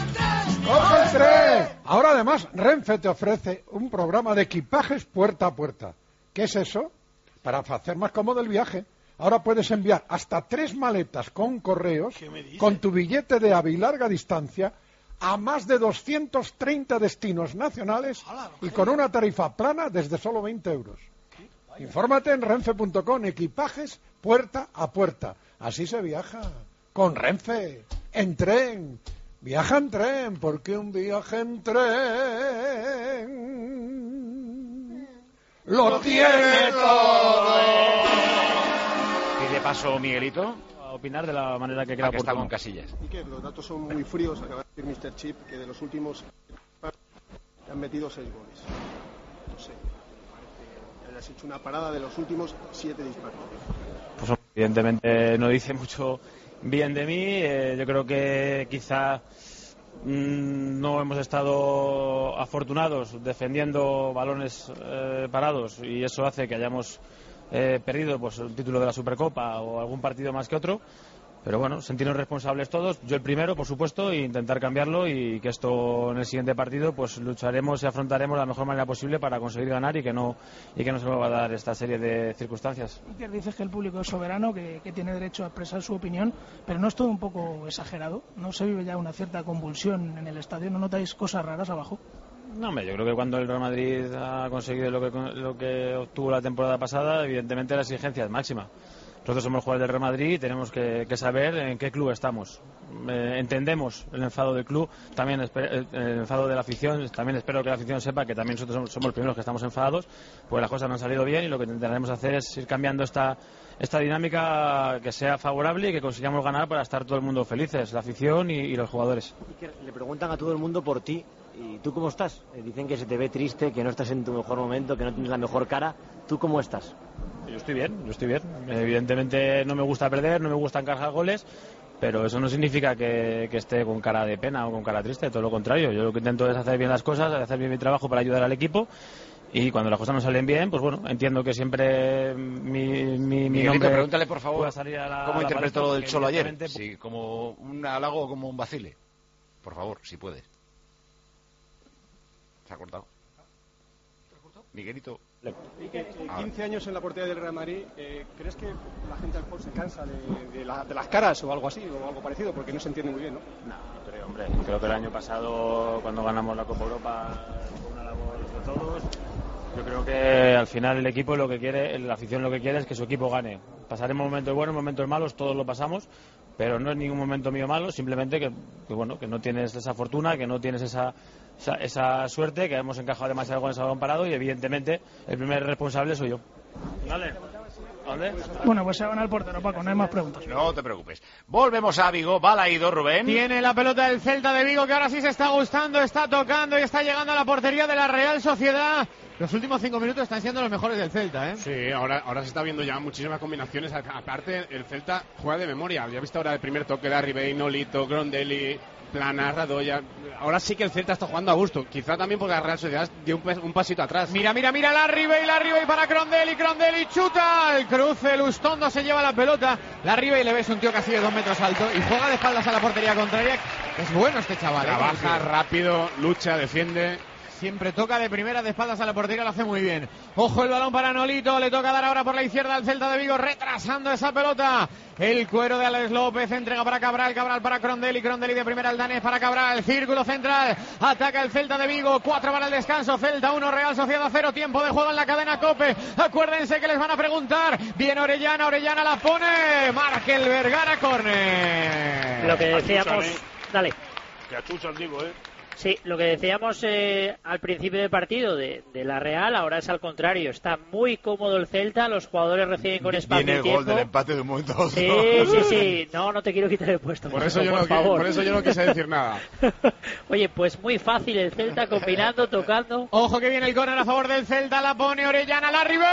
¡Coge el tren! Ahora además Renfe te ofrece un programa de equipajes puerta a puerta. ¿Qué es eso? Para hacer más cómodo el viaje. Ahora puedes enviar hasta tres maletas con correos, con tu billete de AVE y larga distancia, a más de doscientos treinta destinos nacionales y con una tarifa plana desde solo veinte euros. Infórmate en renfe punto com, equipajes puerta a puerta. Así se viaja, con Renfe, en tren. Viaja en tren, porque un viaje en tren lo tiene todo. Y de paso, Miguelito, a opinar de la manera que queda por con Casillas. Y que los datos son muy fríos, acaba de decir mister Chip que de los últimos han metido seis goles. No sé, parece que has hecho una parada de los últimos siete disparos. Pues evidentemente no dice mucho bien de mí, eh, yo creo que quizá mmm, no hemos estado afortunados defendiendo balones eh, parados y eso hace que hayamos eh, perdido pues el título de la Supercopa o algún partido más que otro. Pero bueno, sentirnos responsables todos, yo el primero, por supuesto, e intentar cambiarlo y que esto en el siguiente partido pues lucharemos y afrontaremos de la mejor manera posible para conseguir ganar y que no y que no se nos va a dar esta serie de circunstancias. Iker, dices que el público es soberano, que, que tiene derecho a expresar su opinión, pero ¿no es todo un poco exagerado? ¿No se vive ya una cierta convulsión en el estadio? ¿No notáis cosas raras abajo? No, hombre, yo creo que cuando el Real Madrid ha conseguido lo que, lo que obtuvo la temporada pasada, evidentemente la exigencia es máxima. Nosotros somos jugadores del Real Madrid y tenemos que, que saber en qué club estamos. Eh, entendemos el enfado del club, también esper- el enfado de la afición, también espero que la afición sepa que también nosotros somos, somos los primeros que estamos enfadados, pues las cosas no han salido bien y lo que intentaremos hacer es ir cambiando esta, esta dinámica que sea favorable y que consigamos ganar para estar todo el mundo felices, la afición y, y los jugadores. Le preguntan a todo el mundo por ti. ¿Y tú cómo estás? Eh, Dicen que se te ve triste, que no estás en tu mejor momento, que no tienes la mejor cara. ¿Tú cómo estás? Yo estoy bien, yo estoy bien. Evidentemente no me gusta perder, no me gusta encajar goles, pero eso no significa que, que esté con cara de pena o con cara triste, todo lo contrario. Yo lo que intento es hacer bien las cosas, hacer bien mi trabajo para ayudar al equipo. Y cuando las cosas no salen bien, pues bueno, entiendo que siempre mi, mi, mi nombre... pregúntale, por favor, salir a la, cómo a la interpretó palestra, lo del porque Cholo ayer. evidentemente- Si como un halago o como un vacile. Por favor, si puedes. Se ha cortado. Miguelito. quince años en la portería del Real Madrid, eh, ¿crees que la gente al Paul se cansa de, de, la- de las caras o algo así, o algo parecido? Porque no se entiende muy bien, ¿no? No, pero hombre, creo que el año pasado, cuando ganamos la Copa Europa, fue una labor de todos. Yo creo que al final el equipo lo que quiere, la afición lo que quiere es que su equipo gane. Pasaremos momentos buenos, momentos malos, todos lo pasamos, pero no es ningún momento mío malo, simplemente que, que bueno, que no tienes esa fortuna, que no tienes esa, esa, esa suerte, que hemos encajado demasiado con ese balón parado y evidentemente el primer responsable soy yo. Vale. ¿Dónde? Bueno, pues se van al portero, Paco, no hay más preguntas. No te preocupes. Volvemos a Vigo, Balaído, Rubén. Tiene la pelota del Celta de Vigo, que ahora sí se está gustando, está tocando y está llegando a la portería de la Real Sociedad. Los últimos cinco minutos están siendo los mejores del Celta, ¿eh? Sí, ahora, ahora se está viendo ya muchísimas combinaciones. A- Aparte, el Celta juega de memoria. Ya he visto ahora el primer toque de Arribey, Nolito, Grondelli, Plana, Radoya. Ahora sí que el Celta está jugando a gusto. Quizá también porque la Real Sociedad dio un, pas- un pasito atrás. Mira, mira, mira, la Ribey, la Ribey para Crondelli, Crondelli chuta, el cruce, Lustondo se lleva la pelota, la Ribey le ves un tío casi de dos metros alto y juega de espaldas a la portería contraria. Es bueno este chaval, ¿eh? Trabaja rápido, lucha, defiende. Siempre toca de primera, de espaldas a la portería, lo hace muy bien. Ojo el balón para Nolito, le toca dar ahora por la izquierda al Celta de Vigo, retrasando esa pelota. El cuero de Alex López, entrega para Cabral, Cabral para Crondelli, Crondelli de primera al danés para Cabral, círculo central, ataca el Celta de Vigo, cuatro para el descanso, Celta uno, Real Sociedad cero, tiempo de juego en la cadena COPE. Acuérdense que les van a preguntar, bien Orellana, Orellana la pone, marca el Vergara, córner. Lo que decíamos... Dale. Que achuchan, digo, ¿eh? Sí, lo que decíamos eh, al principio del partido de, de la Real, ahora es al contrario. Está muy cómodo el Celta, los jugadores reciben con espacio Viene y el tiempo. gol del empate de un momento a otro. Sí, sí, sí. No, no te quiero quitar el puesto. Por eso, yo por no, favor. por eso yo no quise decir nada. Oye, pues muy fácil el Celta, combinando, tocando. Ojo que viene el córner a favor del Celta, la pone Orellana, la Ribey,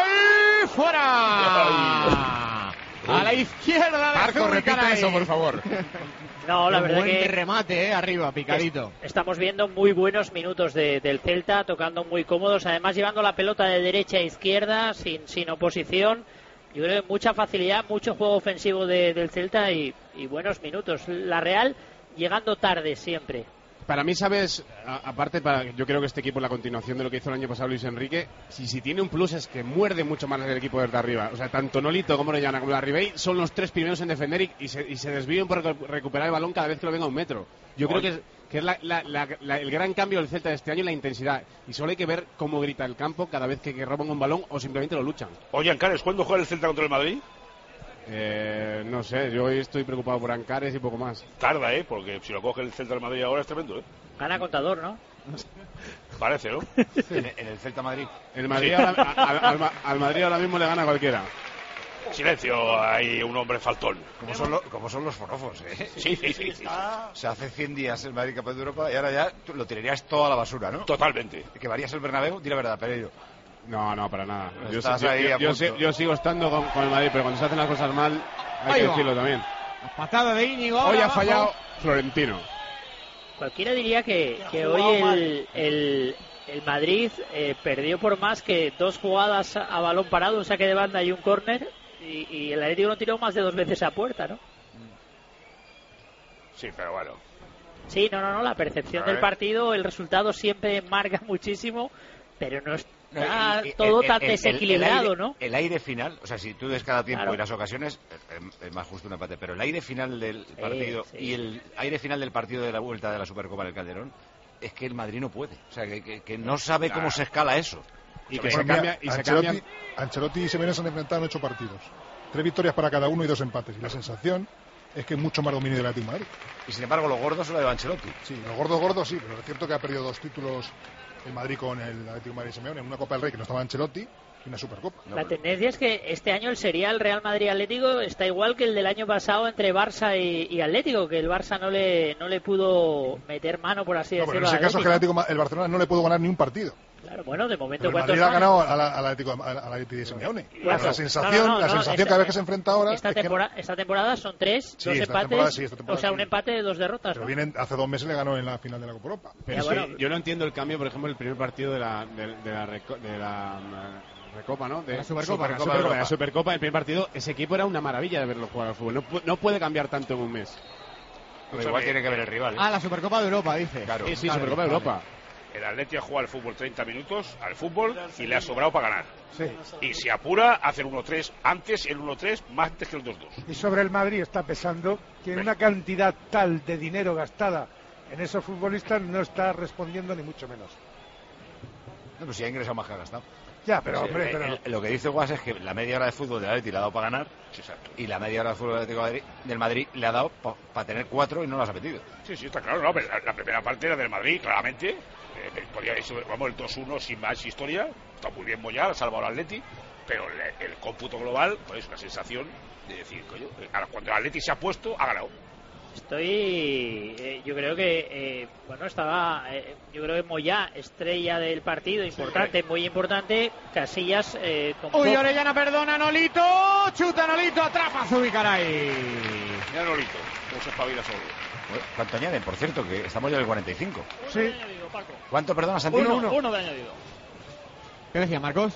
fuera. A la izquierda de Marco, repite Zurricaray. eso, por favor. No, la Qué verdad buen que remate, eh, arriba, picadito. estamos viendo muy buenos minutos de- del Celta, tocando muy cómodos, además llevando la pelota de derecha a izquierda, sin, sin oposición. Yo creo que mucha facilidad, mucho juego ofensivo de- del Celta y, y buenos minutos. La Real llegando tarde siempre. Para mí, sabes, a- aparte, para, yo creo que este equipo es la continuación de lo que hizo el año pasado Luis Enrique. Si, si tiene un plus es que muerde mucho más el equipo desde arriba. O sea, tanto Nolito como Orellana como la Ribey son los tres primeros en defender y, y se, y se desvían por recu- recuperar el balón cada vez que lo venga a un metro. Yo creo que es, que es la- la- la- la- el gran cambio del Celta de este año, la intensidad. Y solo hay que ver cómo grita el campo cada vez que, que roban un balón o simplemente lo luchan. Oye, Ancares, ¿cuándo juega el Celta contra el Madrid? Eh, no sé, yo hoy estoy preocupado por Ancares y poco más. Tarda, ¿eh? Porque si lo coge el Celta del Madrid ahora es tremendo, ¿eh? Gana contador, ¿no? Parece, ¿no? En, en el Celta Madrid. El Madrid ahora- a- al, al Ma- al Madrid ahora mismo le gana a cualquiera. Silencio, hay un hombre faltón. Como son, lo- como son los forofos, ¿eh? Sí, sí, sí, sí. O sea, hace cien días el Madrid campeón de Europa y ahora ya tú lo tirarías todo a la basura, ¿no? Totalmente. ¿Que varías el Bernabéu? Di la verdad, Pereiro. No, no, para nada. Yo, Estás yo- ahí yo- a yo punto. si- yo sigo estando con, con el Madrid, pero cuando se hacen las cosas mal hay Ahí que va. decirlo también. Patada de Íñigo. Hoy ahora ha abajo. fallado Florentino. Cualquiera diría que, que hoy el, el, el Madrid eh, perdió por más que dos jugadas a, a balón parado, un saque de banda y un córner, y, y el Atlético no tiró más de dos veces a puerta, ¿no? Sí, pero bueno. Sí, no, no, no, la percepción A del ver. partido, el resultado siempre marca muchísimo, pero no está Y- y- todo el- tan el- el- desequilibrado, el aire, ¿no? El aire final, o sea, si tú ves cada tiempo Claro. y las ocasiones, es, es más justo un empate, pero el aire final del partido sí. y el aire final del partido de la vuelta de la Supercopa del Calderón, es que el Madrid no puede. O sea, que, que- que no sabe cómo se escala eso. Y Pues mira, Ancelotti, Ancelotti y Simeone se han enfrentado en ocho partidos. Tres victorias para cada uno y dos empates. Y la sensación es que es mucho más dominio del Atlético de Madrid. Y sin embargo, los gordos son lo de Ancelotti. Sí, los gordos, gordos sí, pero es cierto que ha perdido dos títulos el Madrid con el Atlético de Madrid Simeone, una Copa del Rey que no estaba Ancelotti y una Supercopa. La tendencia es que este año el serial Real Madrid-Atlético está igual que el del año pasado entre Barça y, y Atlético, que el Barça no le no le pudo meter mano, por así no, decirlo. Pero en ese caso es que el, Atlético, el Barcelona no le pudo ganar ni un partido. Claro, bueno, de momento pero el Madrid ha ganado al Atlético, al Atlético de Simeone. Claro. La sensación, no, no, no, la sensación esta, cada vez que se enfrenta ahora esta, es temporada, que... esta temporada son tres, sí, dos esta empates, sí, esta temporada, o sea, sí. un empate, dos derrotas. Pero ¿no? vienen, hace dos meses le ganó en la final de la Copa Europa. Pero ya, sí, bueno, yo no entiendo el cambio, por ejemplo, el primer partido de la de, de la, reco, de la um, Recopa, ¿no? De la Supercopa, Supercopa, la Supercopa. de la Supercopa, el primer partido, ese equipo era una maravilla de verlo jugar al fútbol. No, no puede cambiar tanto en un mes. Pues igual tiene que ver el rival. ¿eh? Ah, la Supercopa de Europa, dice. Claro, sí, sí, claro, Supercopa de vale. Europa. El Atleti ha jugado al fútbol treinta minutos, al fútbol, y le ha sobrado para ganar. Sí. Y si apura, hace el uno tres antes, el uno tres más antes que el dos dos. Y sobre el Madrid está pesando que en una cantidad tal de dinero gastada en esos futbolistas no está respondiendo ni mucho menos. No, pues si ha ingresado más que ha gastado. Ya, pero Sí, hombre, eh, pero... eh, lo que dice Guas es que la media hora de fútbol del Atleti le ha dado para ganar. Sí, exacto. Y la media hora de fútbol del Atlético de Madrid, del Madrid le ha dado para pa tener cuatro y no las ha metido. Sí, sí, está claro. No, pero la, la primera parte era del Madrid, claramente. Eh, podría haber hecho, vamos, el dos uno sin más historia. Está muy bien Moyá, ha salvado al Atleti. Pero el, el cómputo global, pues es una sensación de decir, coño, ahora cuando el Atleti se ha puesto, ha ganado. Estoy, eh, yo creo que, eh, bueno, estaba, eh, yo creo que Moyá, estrella del partido, importante, sí, muy importante. Casillas, eh, con Uy, poco... Orellana, perdona, Nolito, chuta Nolito, atrapa Zubicaray. Mira Nolito, cómo se espabila solo. ¿Cuánto añaden? Por cierto, que estamos ya en el cuarenta y cinco. Sí. Uno de añadido, Paco. ¿Cuánto, perdona, Santino? Uno, uno. uno de añadido. ¿Qué decía, Marcos?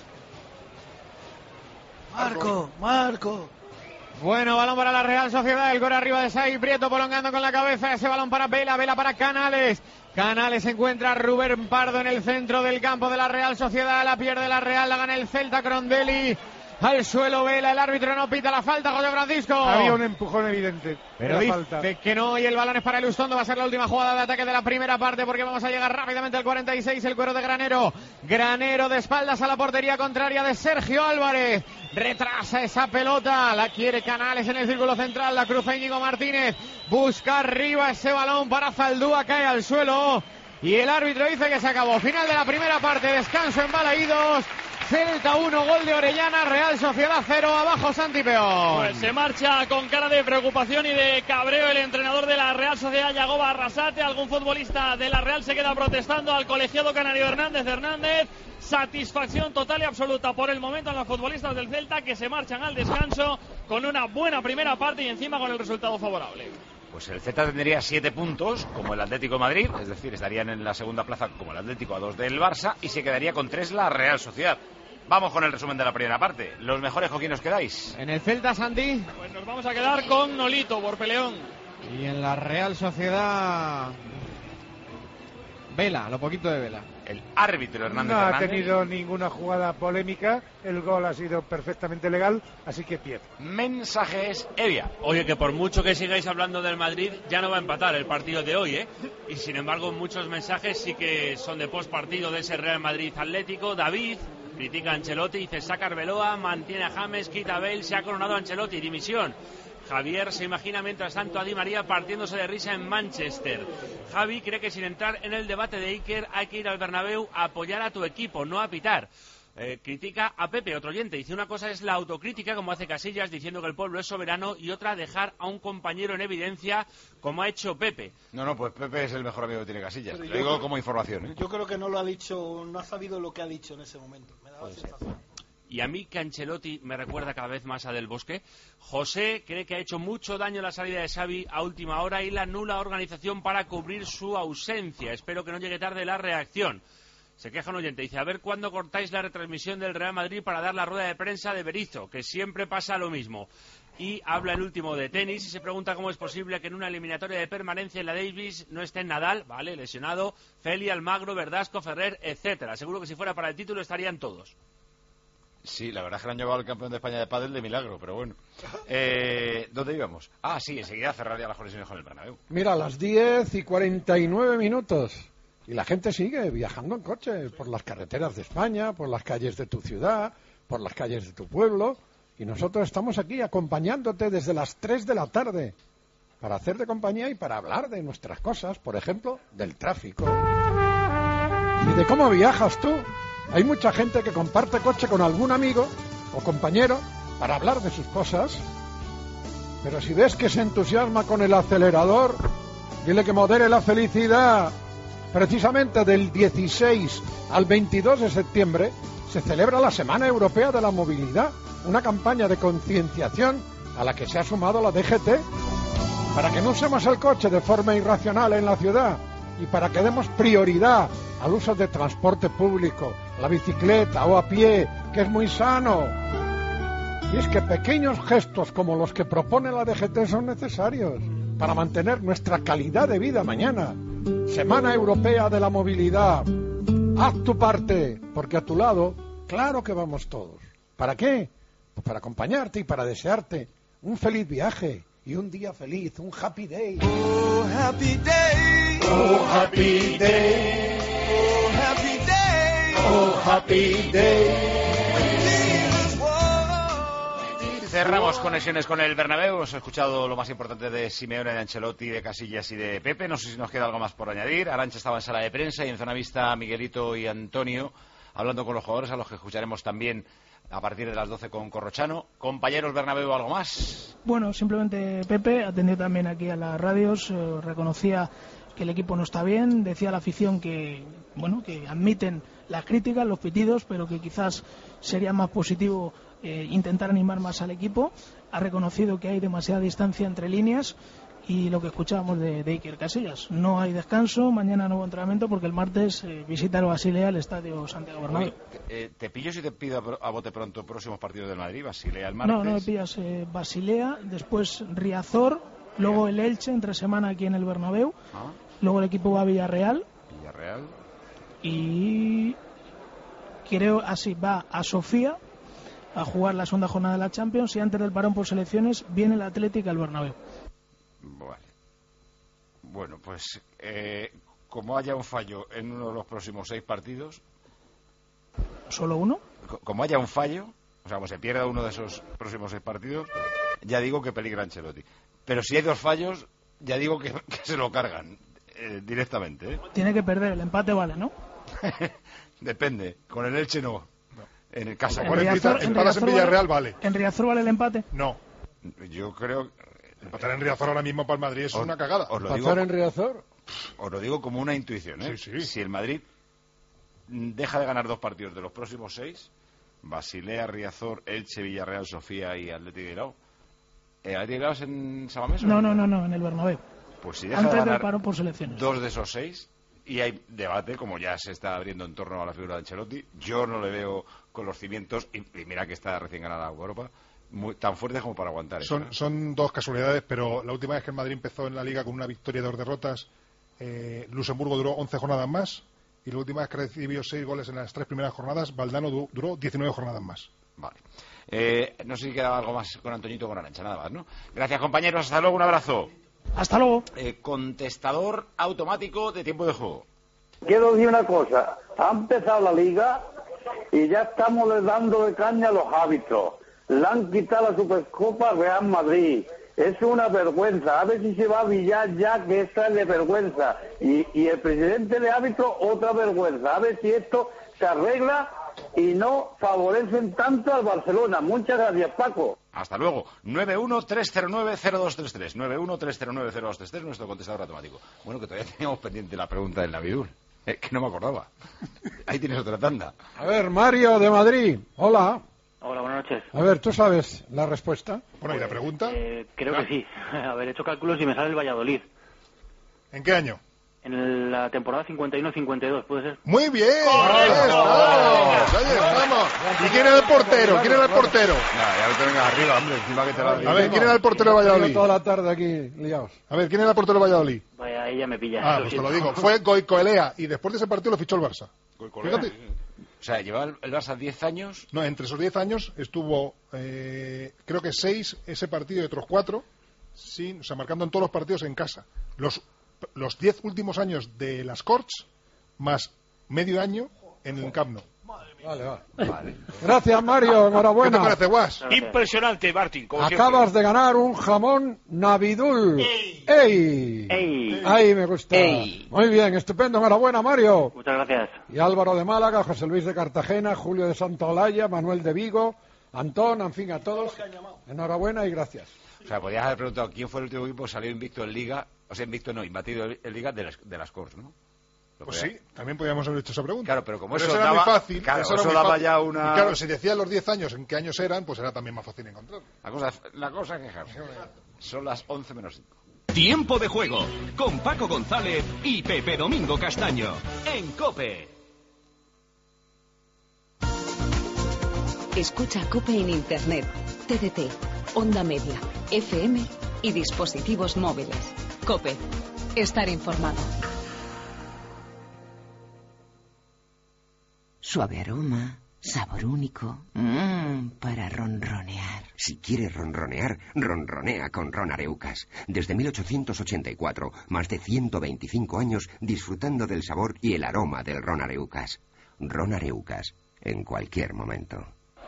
Marco, Marco. Bueno, balón para la Real Sociedad, el gol arriba de Sai Prieto, prolongando con la cabeza, ese balón para Vela, Vela para Canales. Canales encuentra a Rubén Pardo en el centro del campo de la Real Sociedad, la pierde la Real, la gana el Celta, Crondelli. Al suelo Vela, el árbitro no pita la falta, José Francisco. Había un empujón evidente. Pero dice falta. que no, y el balón es para Elustondo. Va a ser la última jugada de ataque de la primera parte, porque vamos a llegar rápidamente al cuarenta y seis. El cuero de Granero. Granero de espaldas a la portería contraria de Sergio Álvarez. Retrasa esa pelota, la quiere Canales en el círculo central, la cruza Íñigo Martínez. Busca arriba ese balón para Zaldúa, cae al suelo. Y el árbitro dice que se acabó. Final de la primera parte, descanso en Balaídos. Celta uno, gol de Orellana, Real Sociedad cero, abajo Santi Peón. Pues se marcha con cara de preocupación y de cabreo el entrenador de la Real Sociedad, Yagoba Arrasate. Algún futbolista de la Real se queda protestando al colegiado canario Hernández Hernández. Satisfacción total y absoluta por el momento en los futbolistas del Celta, que se marchan al descanso con una buena primera parte y encima con el resultado favorable. Pues el Celta tendría siete puntos, como el Atlético de Madrid, es decir, estarían en la segunda plaza como el Atlético, a dos del Barça, y se quedaría con tres la Real Sociedad. Vamos con el resumen de la primera parte. Los mejores, ¿con quién os quedáis? En el Celta, Santi. Pues nos vamos a quedar con Nolito, por peleón. Y en la Real Sociedad, Vela, lo poquito de Vela. El árbitro Hernández No ha Hernández. tenido ninguna jugada polémica, el gol ha sido perfectamente legal, así que pierde. Mensajes, Evia. Oye, que por mucho que sigáis hablando del Madrid, ya no va a empatar el partido de hoy, ¿eh? Y sin embargo, muchos mensajes sí que son de post partido de ese Real Madrid Atlético. David critica a Ancelotti, dice saca a Arbeloa, mantiene a James, quita a Bale, se ha coronado a Ancelotti, dimisión. Javier se imagina mientras tanto a Di María partiéndose de risa en Manchester. Javi cree que sin entrar en el debate de Iker hay que ir al Bernabéu a apoyar a tu equipo, no a pitar. Eh, critica a Pepe, otro oyente. Dice una cosa es la autocrítica, como hace Casillas, diciendo que el pueblo es soberano, y otra dejar a un compañero en evidencia, como ha hecho Pepe. No, no, pues Pepe es el mejor amigo que tiene Casillas. Pero Lo yo digo creo- como información, ¿eh? Yo creo que no lo ha dicho, no ha sabido lo que ha dicho en ese momento. Me da la sensación. Y a mí que Ancelotti me recuerda cada vez más a Del Bosque. José cree que ha hecho mucho daño la salida de Xavi a última hora y la nula organización para cubrir su ausencia. Espero que no llegue tarde la reacción. Se queja un oyente, dice, a ver cuándo cortáis la retransmisión del Real Madrid para dar la rueda de prensa de Berizzo, que siempre pasa lo mismo. Y habla el último de tenis y se pregunta cómo es posible que en una eliminatoria de permanencia en la Davis no estén Nadal, vale, lesionado, Feli, Almagro, Verdasco, Ferrer, etcétera. Seguro que si fuera para el título estarían todos. Sí, la verdad es que lo han llevado al campeón de España de pádel de milagro, pero bueno. Eh, ¿Dónde íbamos? Ah, sí, enseguida cerraría las conexiones con el Bernabéu. Mira, a las diez y cuarenta y nueve minutos. Y la gente sigue viajando en coche por las carreteras de España, por las calles de tu ciudad, por las calles de tu pueblo. Y nosotros estamos aquí acompañándote desde las tres de la tarde para hacerte compañía y para hablar de nuestras cosas, por ejemplo, del tráfico y de cómo viajas tú. Hay mucha gente que comparte coche con algún amigo o compañero para hablar de sus cosas, pero si ves que se entusiasma con el acelerador, dile que modere la felicidad. Precisamente del dieciséis al veintidós de septiembre se celebra la Semana Europea de la Movilidad, una campaña de concienciación a la que se ha sumado la D G T, para que no usemos el coche de forma irracional en la ciudad y para que demos prioridad al uso de transporte público, la bicicleta o a pie, que es muy sano. Y es que pequeños gestos como los que propone la D G T son necesarios para mantener nuestra calidad de vida mañana. Semana Europea de la Movilidad. Haz tu parte, porque a tu lado, claro que vamos todos. ¿Para qué? Pues para acompañarte y para desearte un feliz viaje y un día feliz, un happy day. Oh, happy day. Oh, happy day. Oh, happy day. Oh, happy day. Cerramos conexiones con el Bernabéu. Hemos escuchado lo más importante de Simeone, de Ancelotti, de Casillas y de Pepe. No sé si nos queda algo más por añadir. Arantxa estaba en sala de prensa y en zona vista Miguelito y Antonio hablando con los jugadores, a los que escucharemos también a partir de las doce con Corrochano. Compañeros Bernabéu, ¿algo más? Bueno, simplemente Pepe atendió también aquí a las radios, eh, reconocía que el equipo no está bien, decía a la afición que, bueno, que admiten las críticas, los pitidos, pero que quizás sería más positivo eh, intentar animar más al equipo. Ha reconocido que hay demasiada distancia entre líneas y lo que escuchábamos de, de Iker Casillas. No hay descanso, mañana nuevo entrenamiento porque el martes eh, visita el Basilea, el estadio Santiago Bernabéu. Eh, ¿Te pillo si te pido a bote pronto próximos partidos del Madrid? Basilea el martes. No, no me pillas. Eh, Basilea, después Riazor, luego el Elche entre semana aquí en el Bernabéu, ¿Ah? Luego el equipo va a Villarreal. Villarreal. Y creo así va a Sofía a jugar la segunda jornada de la Champions y antes del parón por selecciones viene el Atlético al Bernabéu. Vale. Bueno, pues eh, como haya un fallo en uno de los próximos seis partidos. ¿Solo uno? Como haya un fallo, o sea, como se pierda uno de esos próximos seis partidos, ya digo que peligra Ancelotti. Pero si hay dos fallos, ya digo que, que se lo cargan eh, directamente. ¿eh? Tiene que perder, el empate vale, ¿no? Depende, con el Elche no. En el caso en Riazor, en, en Villarreal vale. ¿En Riazor vale el empate? No. Yo creo... Empatar en Riazor ahora mismo para el Madrid es os, una cagada. Os lo ¿Empatar digo, en Riazor? Os lo digo como una intuición, ¿eh? Sí, sí. Si el Madrid deja de ganar dos partidos de los próximos seis, Basilea, Riazor, Elche, Villarreal, Sofía y Atlético de Bilbao. ¿El Atlético de Bilbao es en Samamés? No, no, no, no, en el Bernabéu. Pues si deja Antes de ganar del paro por selecciones. dos de esos seis, y hay debate, como ya se está abriendo en torno a la figura de Ancelotti, yo no le veo con los cimientos, y, y mira que está recién ganada Europa, muy, tan fuertes como para aguantar son, eso, ¿eh? Son dos casualidades, pero la última vez que el Madrid empezó en la Liga con una victoria y dos derrotas, eh, Luxemburgo duró once jornadas más, y la última vez que recibió seis goles en las tres primeras jornadas, Valdano du duró diecinueve jornadas más. Vale. Eh, no sé si quedaba algo más con Antoñito o con Arantxa, nada más, ¿no? Gracias, compañeros, hasta luego, un abrazo. Hasta luego. Eh, contestador automático de tiempo de juego. Quiero decir una cosa, ha empezado la Liga y ya estamos dando de caña a los árbitros. Le han quitado la Supercopa al Real Madrid. Es una vergüenza. A ver si se va a billar ya, que esta es de vergüenza. Y, y el presidente de árbitro, otra vergüenza. A ver si esto se arregla y no favorecen tanto al Barcelona. Muchas gracias, Paco. Hasta luego. nueve uno tres cero nueve cero dos tres tres. nueve uno tres cero nueve cero dos tres tres, nuestro contestador automático. Bueno, que todavía teníamos pendiente la pregunta del Navidul. Eh, que no me acordaba. Ahí tienes otra tanda. A ver, Mario de Madrid. Hola. Hola, buenas noches. A ver, ¿tú sabes la respuesta? Bueno, ¿y la pregunta? Eh, creo que sí. A ver, he hecho cálculos y me sale el Valladolid. ¿En qué año? En la temporada cincuenta y uno cincuenta y dos, ¿puede ser? Muy bien. Ahí estamos. Ahí estamos. ¿Y quién era el portero? ¿Quién era el portero? Nah, ya no te vengas arriba, hombre. Encima que te la A ver, ¿quién era el portero de Valladolid? Toda la tarde aquí liados. A ver, ¿quién era el portero de Valladolid? Vaya, ella me pilla. Ah, pues te lo digo. Fue Goicoelea y después de ese partido lo fichó el Barça. Fíjate. O sea, llevaba el Barça diez años. No, entre esos diez años estuvo, eh, creo que seis ese partido y otros cuatro, sin, o sea, marcando en todos los partidos en casa. Los los diez últimos años de las Corts, más medio año en el Camp Nou. Vale, va. Vale. Gracias, Mario, enhorabuena. ¿Qué te parece, Guas? Impresionante, Martín, como Acabas siempre. de ganar un jamón Navidul. ¡Ey! ¡Ey! ¡Ey! Ahí me gusta. ¡Ey! Muy bien, estupendo, enhorabuena, Mario. Muchas gracias. Y Álvaro de Málaga, José Luis de Cartagena, Julio de Santa Olaya, Manuel de Vigo, Antón, en fin, a todos. Enhorabuena y gracias. O sea, podías haber preguntado quién fue el último equipo que salió invicto en Liga, o sea, invicto no, imbatido en Liga de las, de las Corts, ¿no? Lo Pues podía- sí, también podíamos haber hecho esa pregunta. Claro, pero como eso era daba- muy fácil, claro, eso era eso muy daba fácil. ya una- Y claro, si decías los diez años en qué años eran, pues era también más fácil encontrar. La cosa, la cosa es quejarse. Son las once menos cinco. Tiempo de juego con Paco González y Pepe Domingo Castaño en COPE. Escucha COPE en Internet, T D T, Onda Media, F M y dispositivos móviles. COPE. Estar informado. Suave aroma, sabor único, mmm, para ronronear. Si quieres ronronear, ronronea con Ron Areucas. Desde mil ochocientos ochenta y cuatro, más de ciento veinticinco años disfrutando del sabor y el aroma del Ron Areucas. Ron Areucas, en cualquier momento.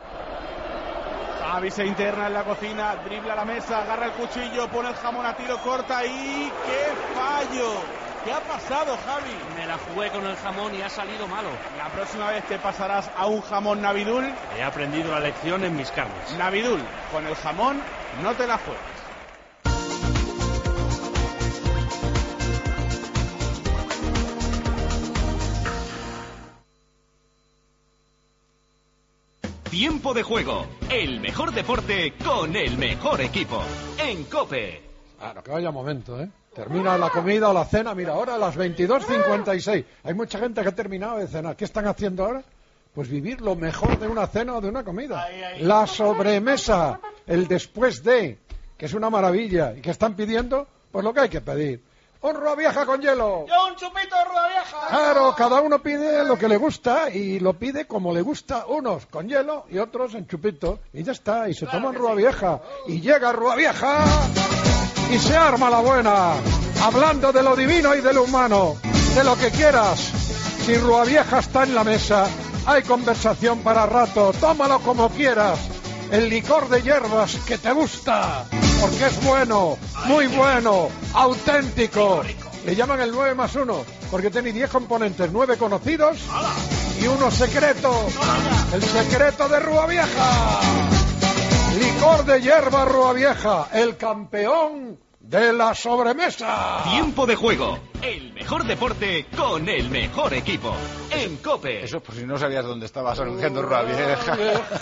Xavi se interna en la cocina, dribla la mesa, agarra el cuchillo, pone el jamón a tiro, corta y ¡qué fallo! ¿Qué ha pasado, Javi? Me la jugué con el jamón y ha salido malo. La próxima vez te pasarás a un jamón Navidul. He aprendido la lección en mis carnes. Navidul, con el jamón no te la juegues. Tiempo de juego, el mejor deporte con el mejor equipo en COPE. Claro, que vaya momento, ¿eh? Termina la comida o la cena, mira, ahora a las veintidós cincuenta y seis. Hay mucha gente que ha terminado de cenar. ¿Qué están haciendo ahora? Pues vivir lo mejor de una cena o de una comida. La sobremesa, el después de, que es una maravilla. ¿Y que están pidiendo? Pues lo que hay que pedir. ¡Un Rua Vieja con hielo! ¡Yo un chupito de Rua Vieja! Claro, cada uno pide lo que le gusta y lo pide como le gusta. Unos con hielo y otros en chupito. Y ya está, y se toman Rua Vieja. Y llega Rua Vieja y se arma la buena. Hablando de lo divino y de lo humano, de lo que quieras. Si Rua Vieja está en la mesa, hay conversación para rato. Tómalo como quieras. El licor de hierbas que te gusta, porque es bueno, muy bueno, auténtico. Le llaman el nueve más uno, porque tiene diez componentes, nueve conocidos y uno secreto. El secreto de Rua Vieja. Licor de hierba Rua Vieja, el campeón de la sobremesa. Tiempo de juego, el mejor deporte con el mejor equipo en COPE. Eso por si no sabías dónde estabas anunciando Rua Vieja.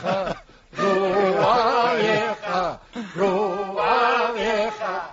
Rua Vieja, Rua Vieja.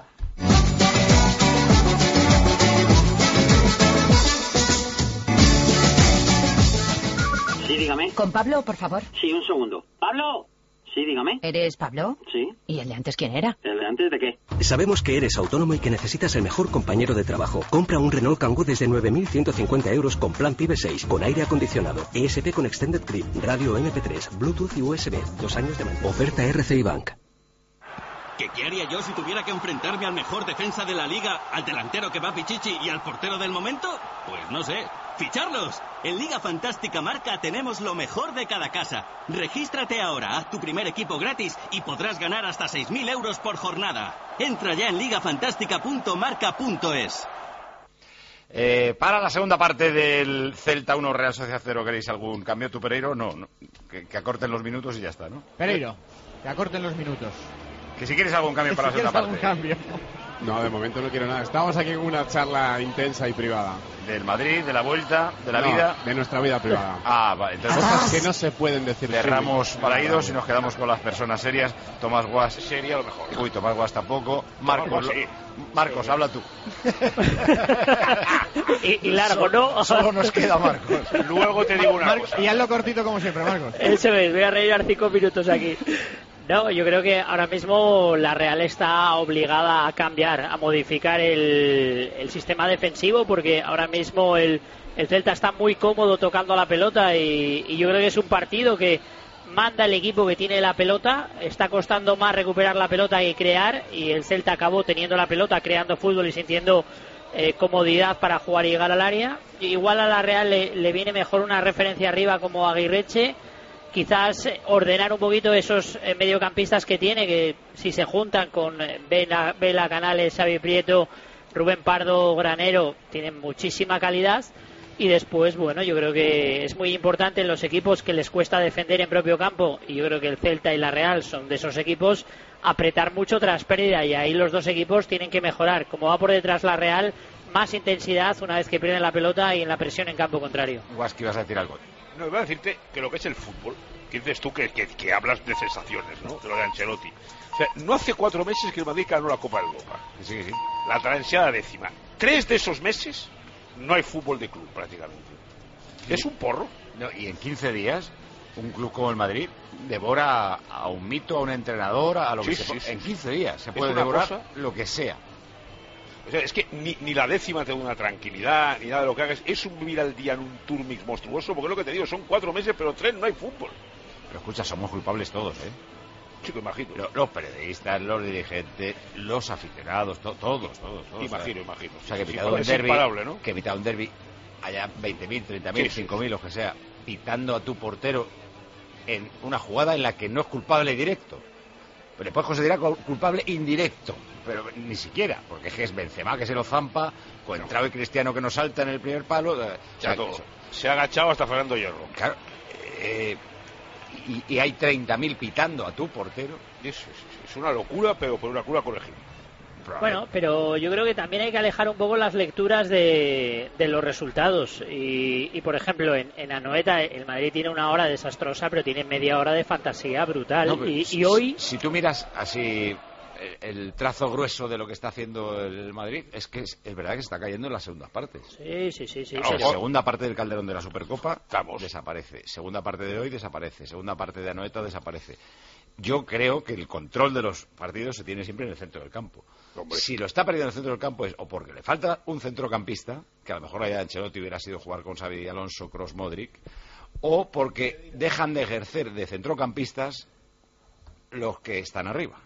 Sí, dígame. ¿Con Pablo, por favor? Sí, un segundo. ¿Pablo? Sí, dígame. ¿Eres Pablo? Sí. ¿Y el de antes quién era? ¿El de antes de qué? Sabemos que eres autónomo y que necesitas el mejor compañero de trabajo. Compra un Renault Kangoo desde nueve mil ciento cincuenta euros con plan PIBE seis, con aire acondicionado, E S P con Extended Grip, radio eme pe tres, Bluetooth y U S B, dos años de mantenimiento. Oferta R C I Bank. ¿Qué, ¿Qué haría yo si tuviera que enfrentarme al mejor defensa de la liga, al delantero que va Pichichi y al portero del momento? Pues no sé. ¡Ficharlos! En Liga Fantástica Marca tenemos lo mejor de cada casa. Regístrate ahora, haz tu primer equipo gratis y podrás ganar hasta seis mil euros por jornada. Entra ya en ligafantástica punto marca punto es. Eh, para la segunda parte del Celta uno Real Sociedad cero, ¿queréis algún cambio? ¿Tú, Pereiro? No, no. Que, que acorten los minutos y ya está, ¿no? Pereiro, que acorten los minutos. Que si quieres algún cambio para si la segunda parte. algún cambio. No, de momento no quiero nada. Estamos aquí en una charla intensa y privada. Del Madrid, de la vuelta, de la No, vida. de nuestra vida privada. Ah, vale. Entonces, Cosas que no se pueden decir. cerramos público. paraídos y nos quedamos con las personas serias. Tomás Guas. Sería lo mejor. Uy, Tomás Guas tampoco. Marcos, Guas, sí. Marcos, Sí. habla tú. y, y largo, ¿no? Solo nos queda Marcos. Luego te digo una Marcos, cosa. y hazlo cortito como siempre, Marcos. Eso es, voy a rellenar cinco minutos aquí. No, yo creo que ahora mismo la Real está obligada a cambiar, a modificar el, el sistema defensivo, porque ahora mismo el, el Celta está muy cómodo tocando la pelota y, y yo creo que es un partido que manda el equipo que tiene la pelota, está costando más recuperar la pelota que crear, y el Celta acabó teniendo la pelota, creando fútbol y sintiendo eh, comodidad para jugar y llegar al área. Igual a la Real le, le viene mejor una referencia arriba como Aguirreche, quizás ordenar un poquito esos eh, mediocampistas que tiene, que si se juntan con eh, Vela, Vela, Canales, Xavi Prieto, Rubén Pardo, Granero, tienen muchísima calidad. Y después, bueno, yo creo que es muy importante en los equipos que les cuesta defender en propio campo, y yo creo que el Celta y la Real son de esos equipos, apretar mucho tras pérdida, y ahí los dos equipos tienen que mejorar. Como va por detrás la Real, más intensidad una vez que pierden la pelota y en la presión en campo contrario. Guasqui, vas a decir algo. No, iba a decirte que lo que es el fútbol, que dices tú que, que, que hablas de sensaciones, ¿no? De lo de Ancelotti. O sea, no hace cuatro meses que el Madrid ganó la Copa de Europa. Sí, sí. La transeada décima. Tres de esos meses no hay fútbol de club prácticamente. Sí. Es un porro. No, y en quince días, un club como el Madrid devora a un mito, a un entrenador, a lo sí, que sí, se sí, En sí. quince días se puede una devorar cosa... lo que sea. O sea, es que ni, ni la décima te da una tranquilidad, ni nada de lo que hagas. Es un vivir al día en un turmix monstruoso, porque es lo que te digo, son cuatro meses, pero tres no hay fútbol. Pero escucha, somos culpables todos, ¿eh? Chico, imagino. Los, los periodistas, los dirigentes, los aficionados, to, todos, todos, todos. Imagino, imagino. O sea, que sí, pitado sí, un es derbi, imparable, ¿no? que pitado un derbi, haya veinte mil, treinta mil, sí, sí, cinco mil, lo que sea, pitando a tu portero en una jugada en la que no es culpable directo. Pero después considera culpable indirecto, pero ni siquiera, porque es que es Benzema que se lo zampa, Coentrao y Cristiano que no salta en el primer palo. O sea, todo. Se ha agachado hasta Fernando Hierro. Claro, eh, y, y hay treinta mil pitando a tu portero. Es, es, es una locura, pero por una locura corregible. Bueno, pero yo creo que también hay que alejar un poco las lecturas de, de los resultados. Y, y por ejemplo, en, en Anoeta el Madrid tiene una hora desastrosa, pero tiene media hora de fantasía brutal. No, y, si, y hoy... Si, si tú miras así el, el trazo grueso de lo que está haciendo el Madrid, es que es, es verdad que se está cayendo en las segundas partes. Sí, sí, sí. sí, o sea, sí. Segunda parte del Calderón de la Supercopa Estamos. desaparece. Segunda parte de hoy desaparece. Segunda parte de Anoeta desaparece. Yo creo que el control de los partidos se tiene siempre en el centro del campo. Hombre. Si lo está perdiendo en el centro del campo es o porque le falta un centrocampista, que a lo mejor allá Ancelotti hubiera sido jugar con Xavi Alonso, Kroos, Modric, o porque dejan de ejercer de centrocampistas los que están arriba.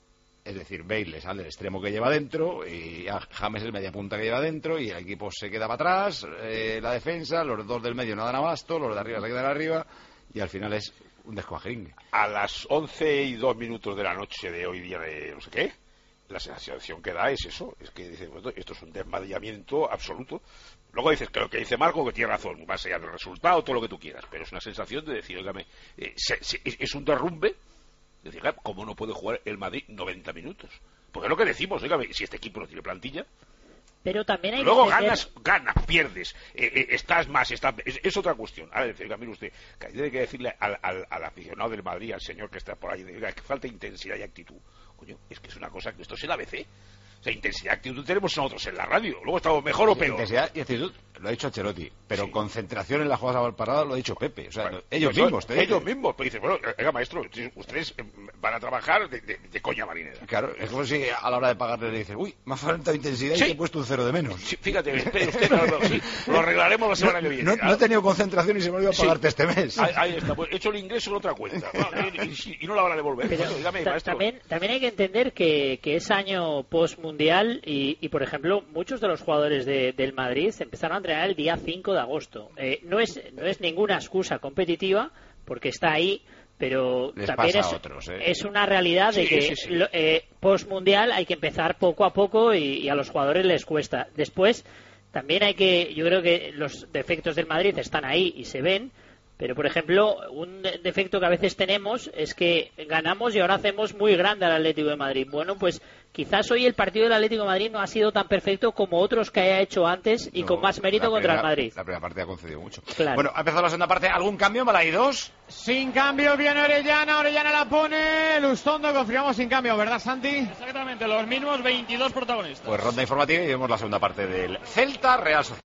Es decir, Bale sale el extremo que lleva dentro y James el media punta que lleva dentro y el equipo se queda para atrás, eh, la defensa, los dos del medio no dan abasto, los de arriba se quedan arriba y al final es un descuajeringue. A las once y dos minutos de la noche de hoy día de no sé qué, la sensación que da es eso, es que dice, bueno, esto es un desmadillamiento absoluto. Luego dices que lo que dice Marco, que tiene razón, más allá del resultado, todo lo que tú quieras, pero es una sensación de decir, óigame, eh, se, se, es un derrumbe, de decir, ¿cómo no puede jugar el Madrid noventa minutos? Porque es lo que decimos, óigame, si este equipo no tiene plantilla. Pero también hay Luego que ganas, ganas, pierdes, eh, eh, estás más, estás, es, es otra cuestión. Ahora dice, oiga, mire usted, que tiene que decirle al, al, al aficionado del Madrid, al señor que está por ahí, oiga, que falta intensidad y actitud. Coño, es que es una cosa que esto es el A B C. O sea, intensidad y actitud tenemos nosotros en la radio. Luego estamos mejor o peor. Intensidad y actitud lo ha dicho Ancelotti, pero sí. Concentración en las jugadas a bal parada lo ha dicho Pepe. O sea, bueno, ellos pues mismos. Te ellos mismos. Pero dice, bueno, oiga, maestro, ustedes van a trabajar de, de, de coña marinera. Claro, es como si a la hora de pagarle le dices, uy, me ha faltado intensidad sí. y te he puesto un cero de menos. Sí, fíjate, espere usted, no, no, sí, lo arreglaremos la semana no, que viene. No, no he tenido concentración y se me olvidó sí. pagarte este mes. Ahí, ahí está, pues he hecho el ingreso en otra cuenta. y, y, y no la van a devolver. Pero, bueno, dígame, ta maestro. También, también hay que entender que, que es año post-mundial y, y, por ejemplo, muchos de los jugadores de, del Madrid empezaron a entrenar el día cinco de agosto. Eh, no, es, no es ninguna excusa competitiva, porque está ahí, pero Les también es, a otros, ¿eh? es una realidad de sí, que sí, sí. eh, post-mundial hay que empezar poco a poco y, y a los jugadores les cuesta. Después, también hay que, yo creo que los defectos del Madrid están ahí y se ven, pero, por ejemplo, un defecto que a veces tenemos es que ganamos y ahora hacemos muy grande al Atlético de Madrid. Bueno, pues quizás hoy el partido del Atlético de Madrid no ha sido tan perfecto como otros que haya hecho antes y no, con más mérito contra primera, el Madrid. La primera parte ha concedido mucho. Claro. Bueno, ha empezado la segunda parte. ¿Algún cambio, Malay dos? Sin cambio, viene Orellana. Orellana la pone. Lustondo, confirmamos sin cambio, ¿verdad, Santi? Exactamente, los mismos veintidós protagonistas. Pues ronda informativa y vemos la segunda parte del Celta Real Sociedad.